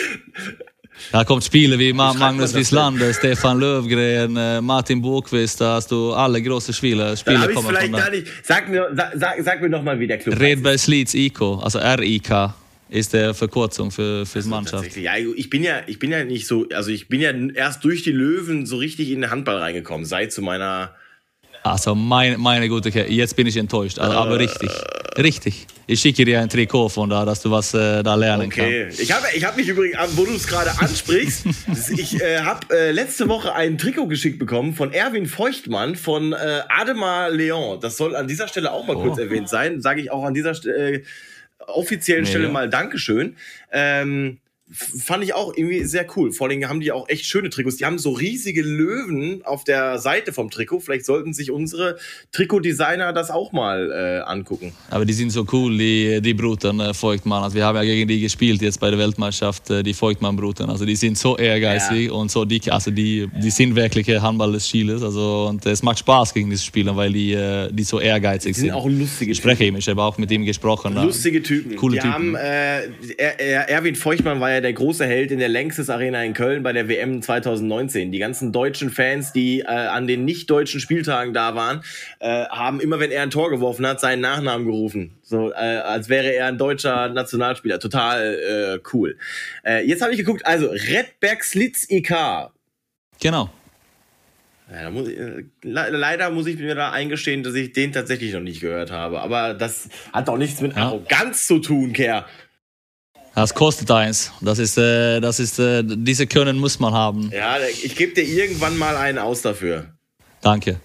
Da kommt Spieler wie Magnus Wislander, Stefan Löfgren, Martin Bokvist, da hast du alle große Spieler. Spieler da kommen vielleicht von da. Gar nicht. Sag mir, sag, sag mir noch mal, wie der Club Red Bergslitz I K, also R I K ist der Verkürzung für fürs also Mannschaft. Ja, ich bin ja, ich bin ja nicht so, also ich bin ja erst durch die Löwen so richtig in den Handball reingekommen, seit zu meiner. Also meine, meine gute Kerl, jetzt bin ich enttäuscht, also, aber richtig, richtig. Ich schicke dir ein Trikot von da, dass du was äh, da lernen okay. kannst. Okay, ich habe ich hab mich übrigens, wo du es gerade ansprichst, ich äh, habe äh, letzte Woche ein Trikot geschickt bekommen von Erwin Feuchtmann von äh, Ademar Leon. Das soll an dieser Stelle auch mal oh. kurz erwähnt sein. Sage ich auch an dieser äh, offiziellen nee, Stelle ja. mal Dankeschön. Ähm, Fand ich auch irgendwie sehr cool. Vor allem haben die auch echt schöne Trikots. Die haben so riesige Löwen auf der Seite vom Trikot. Vielleicht sollten sich unsere Trikotdesigner das auch mal äh, angucken. Aber die sind so cool, die, die Bruten äh, Feuchtmann. Also wir haben ja gegen die gespielt jetzt bei der Weltmeisterschaft, äh, die Feuchtmann-Bruten. Also die sind so ehrgeizig ja. und so dick. Also die, die sind wirklich Handball des Chieles. Also, und es macht Spaß gegen diese Spieler, weil die, äh, die so ehrgeizig sind. Die sind auch lustige Ich spreche ihm, ich habe auch mit ihm gesprochen. Lustige Typen. Coole die Typen. Haben, äh, er, er, Erwin Feuchtmann war ja der große Held in der Längstes Arena in Köln bei der W M zwanzig neunzehn. Die ganzen deutschen Fans, die äh, an den nicht-deutschen Spieltagen da waren, äh, haben immer, wenn er ein Tor geworfen hat, seinen Nachnamen gerufen. So, äh, als wäre er ein deutscher Nationalspieler. Total äh, cool. Äh, jetzt habe ich geguckt, also Red Bergslitz I K. Genau. Ja, da muss ich, äh, le- leider muss ich mir da eingestehen, dass ich den tatsächlich noch nicht gehört habe. Aber das hat doch nichts mit ja. Arroganz zu tun, Kerl. Das kostet eins. Das ist, äh, das ist, äh, diese Können muss man haben. Ja, ich gebe dir irgendwann mal einen aus dafür. Danke.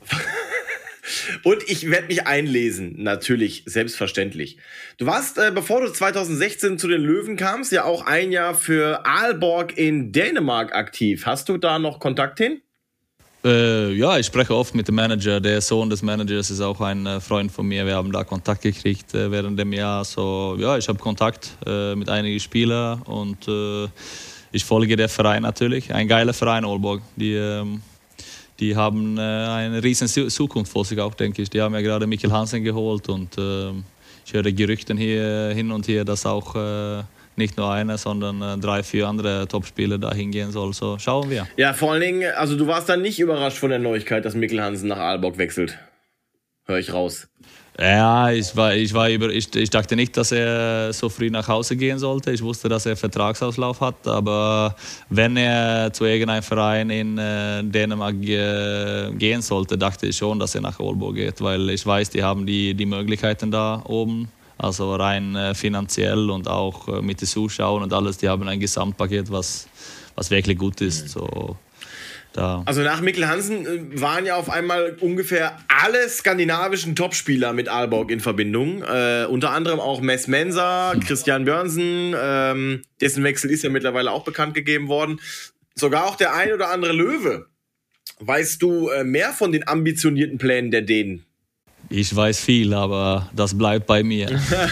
Und ich werde mich einlesen, natürlich, selbstverständlich. Du warst, äh, bevor du zwanzig sechzehn zu den Löwen kamst, ja auch ein Jahr für Aalborg in Dänemark aktiv. Hast du da noch Kontakt hin? Äh, ja, ich spreche oft mit dem Manager. Der Sohn des Managers ist auch ein äh, Freund von mir. Wir haben da Kontakt gekriegt äh, während dem Jahr. So, ja, ich habe Kontakt äh, mit einigen Spielern und äh, ich folge der Verein natürlich. Ein geiler Verein, Aalborg. Die, ähm, die haben äh, eine riesen Zukunft vor sich auch, denke ich. Die haben ja gerade Mikkel Hansen geholt und äh, ich höre Gerüchten hier hin und her, dass auch äh, nicht nur einer, sondern äh, drei, vier andere Topspieler da hingehen soll. So, schauen wir. Ja, vor allen Dingen, also du warst dann nicht überrascht von der Neuigkeit, dass Mikkel Hansen nach Aalborg wechselt. Hör ich raus. Ja, ich, war, ich, war über, ich, ich dachte nicht, dass er so früh nach Hause gehen sollte. Ich wusste, dass er Vertragsauslauf hat. Aber wenn er zu irgendeinem Verein in äh, Dänemark äh, gehen sollte, dachte ich schon, dass er nach Aalborg geht. Weil ich weiß, die haben die, die Möglichkeiten da oben. Also rein äh, finanziell und auch äh, mit den Zuschauern und alles. Die haben ein Gesamtpaket, was, was wirklich gut ist. So. Da. Also nach Mikkel Hansen äh, waren ja auf einmal ungefähr alle skandinavischen Topspieler mit Aalborg in Verbindung. Äh, unter anderem auch Mess Mensa, hm. Christian Björnsen, ähm, dessen Wechsel ist ja mittlerweile auch bekannt gegeben worden. Sogar auch der ein oder andere Löwe. Weißt du äh, mehr von den ambitionierten Plänen der Dänen? Ich weiß viel, aber das bleibt bei mir.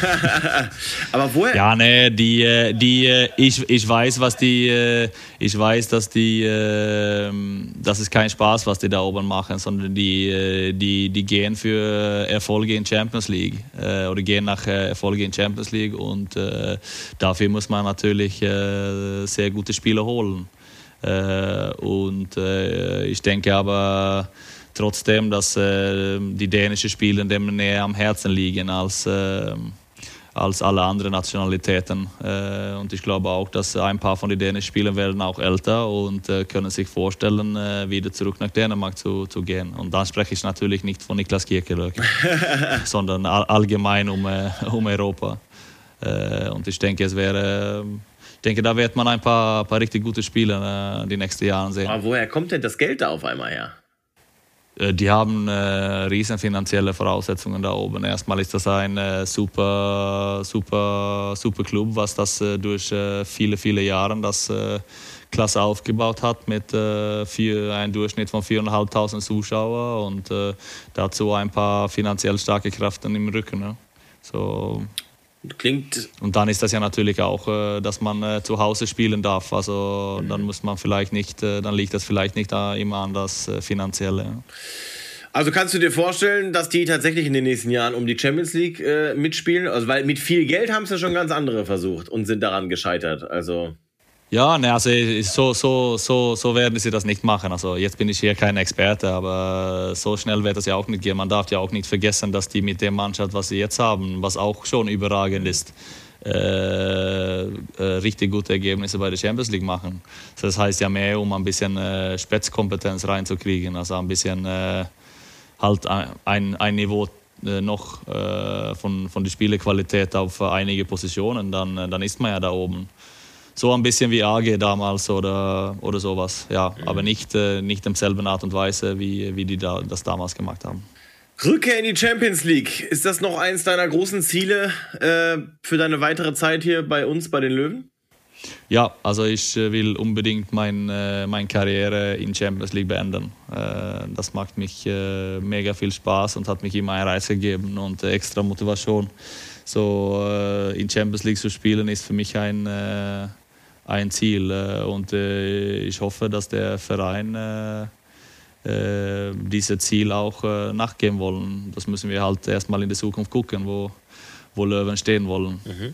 Aber woher? Ja, ne, die, die, ich, ich weiß, was die, ich weiß, dass die, das ist kein Spaß, was die da oben machen, sondern die, die, die gehen für Erfolge in Champions League oder gehen nach Erfolge in Champions League und dafür muss man natürlich sehr gute Spieler holen. Und ich denke aber trotzdem, dass äh, die dänischen Spieler dem näher am Herzen liegen als, äh, als alle anderen Nationalitäten. Äh, und ich glaube auch, dass ein paar von den dänischen Spielern werden auch älter und äh, können sich vorstellen, äh, wieder zurück nach Dänemark zu, zu gehen. Und dann spreche ich natürlich nicht von Niklas Kiekelöck, sondern all, allgemein um, äh, um Europa. Äh, und ich denke, es wäre... Ich denke, da wird man ein paar, paar richtig gute Spieler äh, die nächsten Jahre sehen. Aber woher kommt denn das Geld da auf einmal her? Die haben äh, riesen finanzielle Voraussetzungen da oben. Erstmal ist das ein äh, super, super, super Club, was das äh, durch äh, viele, viele Jahre das äh, Klasse aufgebaut hat mit äh, vier, einem Durchschnitt von viertausendfünfhundert Zuschauer und äh, dazu ein paar finanziell starke Kräfte im Rücken. Ne? So. Klingt. Und dann ist das ja natürlich auch, dass man äh, zu Hause spielen darf. Also dann muss man vielleicht nicht, äh, dann liegt das vielleicht nicht da immer an das äh, Finanzielle. Ja. Also kannst du dir vorstellen, dass die tatsächlich in den nächsten Jahren um die Champions League äh, mitspielen? Also weil mit viel Geld haben es ja schon ganz andere versucht und sind daran gescheitert. Also ja, ne, also so, so, so, so werden sie das nicht machen. Also jetzt bin ich hier kein Experte, aber so schnell wird das ja auch nicht gehen. Man darf ja auch nicht vergessen, dass die mit der Mannschaft, was sie jetzt haben, was auch schon überragend ist, äh, äh, richtig gute Ergebnisse bei der Champions League machen. Das heißt ja mehr, um ein bisschen äh, Spitzkompetenz reinzukriegen, also ein bisschen äh, halt ein, ein Niveau äh, noch äh, von, von der Spielequalität auf einige Positionen, dann, dann ist man ja da oben. So ein bisschen wie A G damals oder, oder sowas, ja, mhm. aber nicht, äh, nicht in derselben Art und Weise, wie, wie die da, das damals gemacht haben. Rückkehr in die Champions League, ist das noch eins deiner großen Ziele äh, für deine weitere Zeit hier bei uns, bei den Löwen? Ja, also ich äh, will unbedingt mein, äh, meine Karriere in Champions League beenden. Äh, das macht mich äh, mega viel Spaß und hat mich immer einen Reiz gegeben und äh, extra Motivation. So äh, in Champions League zu spielen ist für mich ein äh, ein Ziel und äh, ich hoffe, dass der Verein äh, äh, dieses Ziel auch äh, nachgehen wollen. Das müssen wir halt erstmal in der Zukunft gucken, wo, wo Löwen stehen wollen. Mhm.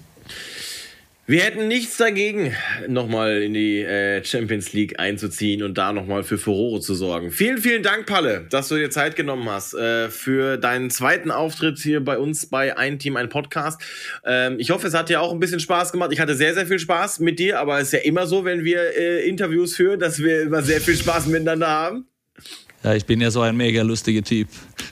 Wir hätten nichts dagegen, nochmal in die äh, Champions League einzuziehen und da nochmal für Furore zu sorgen. Vielen, vielen Dank, Palle, dass du dir Zeit genommen hast äh, für deinen zweiten Auftritt hier bei uns bei Ein Team, ein Podcast. Ähm, ich hoffe, es hat dir auch ein bisschen Spaß gemacht. Ich hatte sehr, sehr viel Spaß mit dir, aber es ist ja immer so, wenn wir äh, Interviews führen, dass wir immer sehr viel Spaß miteinander haben. Ja, ich bin ja so ein mega lustiger Typ.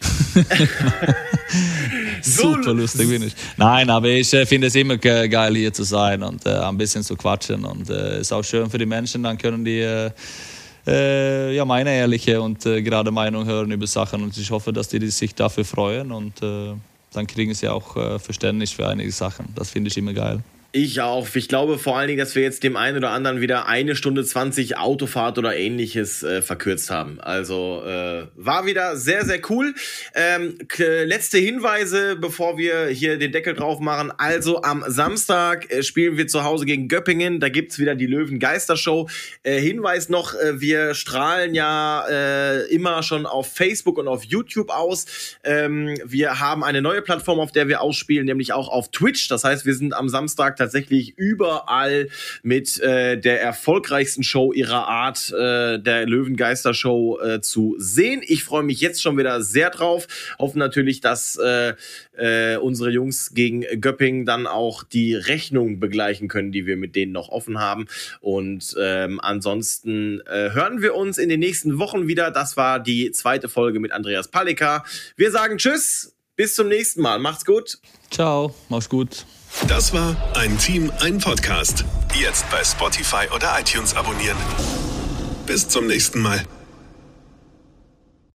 Super lustig bin ich. Nein, aber ich äh, finde es immer ge- geil hier zu sein und äh, ein bisschen zu quatschen und es äh, ist auch schön für die Menschen, dann können die äh, äh, ja, meine ehrliche und äh, gerade Meinung hören über Sachen und ich hoffe, dass die, die sich dafür freuen und äh, dann kriegen sie auch äh, Verständnis für einige Sachen. Das finde ich immer geil. Ich auch. Ich glaube vor allen Dingen, dass wir jetzt dem einen oder anderen wieder eine Stunde zwanzig Autofahrt oder ähnliches äh, verkürzt haben. Also äh, war wieder sehr, sehr cool. Ähm, k- letzte Hinweise, bevor wir hier den Deckel drauf machen. Also am Samstag äh, spielen wir zu Hause gegen Göppingen. Da gibt's wieder die Löwen-Geister-Show. Äh, Hinweis noch, äh, wir strahlen ja äh, immer schon auf Facebook und auf YouTube aus. Ähm, wir haben eine neue Plattform, auf der wir ausspielen, nämlich auch auf Twitch. Das heißt, wir sind am Samstag tatsächlich überall mit äh, der erfolgreichsten Show ihrer Art, äh, der Löwen-Geister-Show, äh, zu sehen. Ich freue mich jetzt schon wieder sehr drauf. Hoffe natürlich, dass äh, äh, unsere Jungs gegen Göppingen dann auch die Rechnung begleichen können, die wir mit denen noch offen haben. Und ähm, ansonsten äh, hören wir uns in den nächsten Wochen wieder. Das war die zweite Folge mit Andreas Palicka. Wir sagen Tschüss, bis zum nächsten Mal. Macht's gut. Ciao, mach's gut. Das war Ein Team, ein Podcast. Jetzt bei Spotify oder iTunes abonnieren. Bis zum nächsten Mal.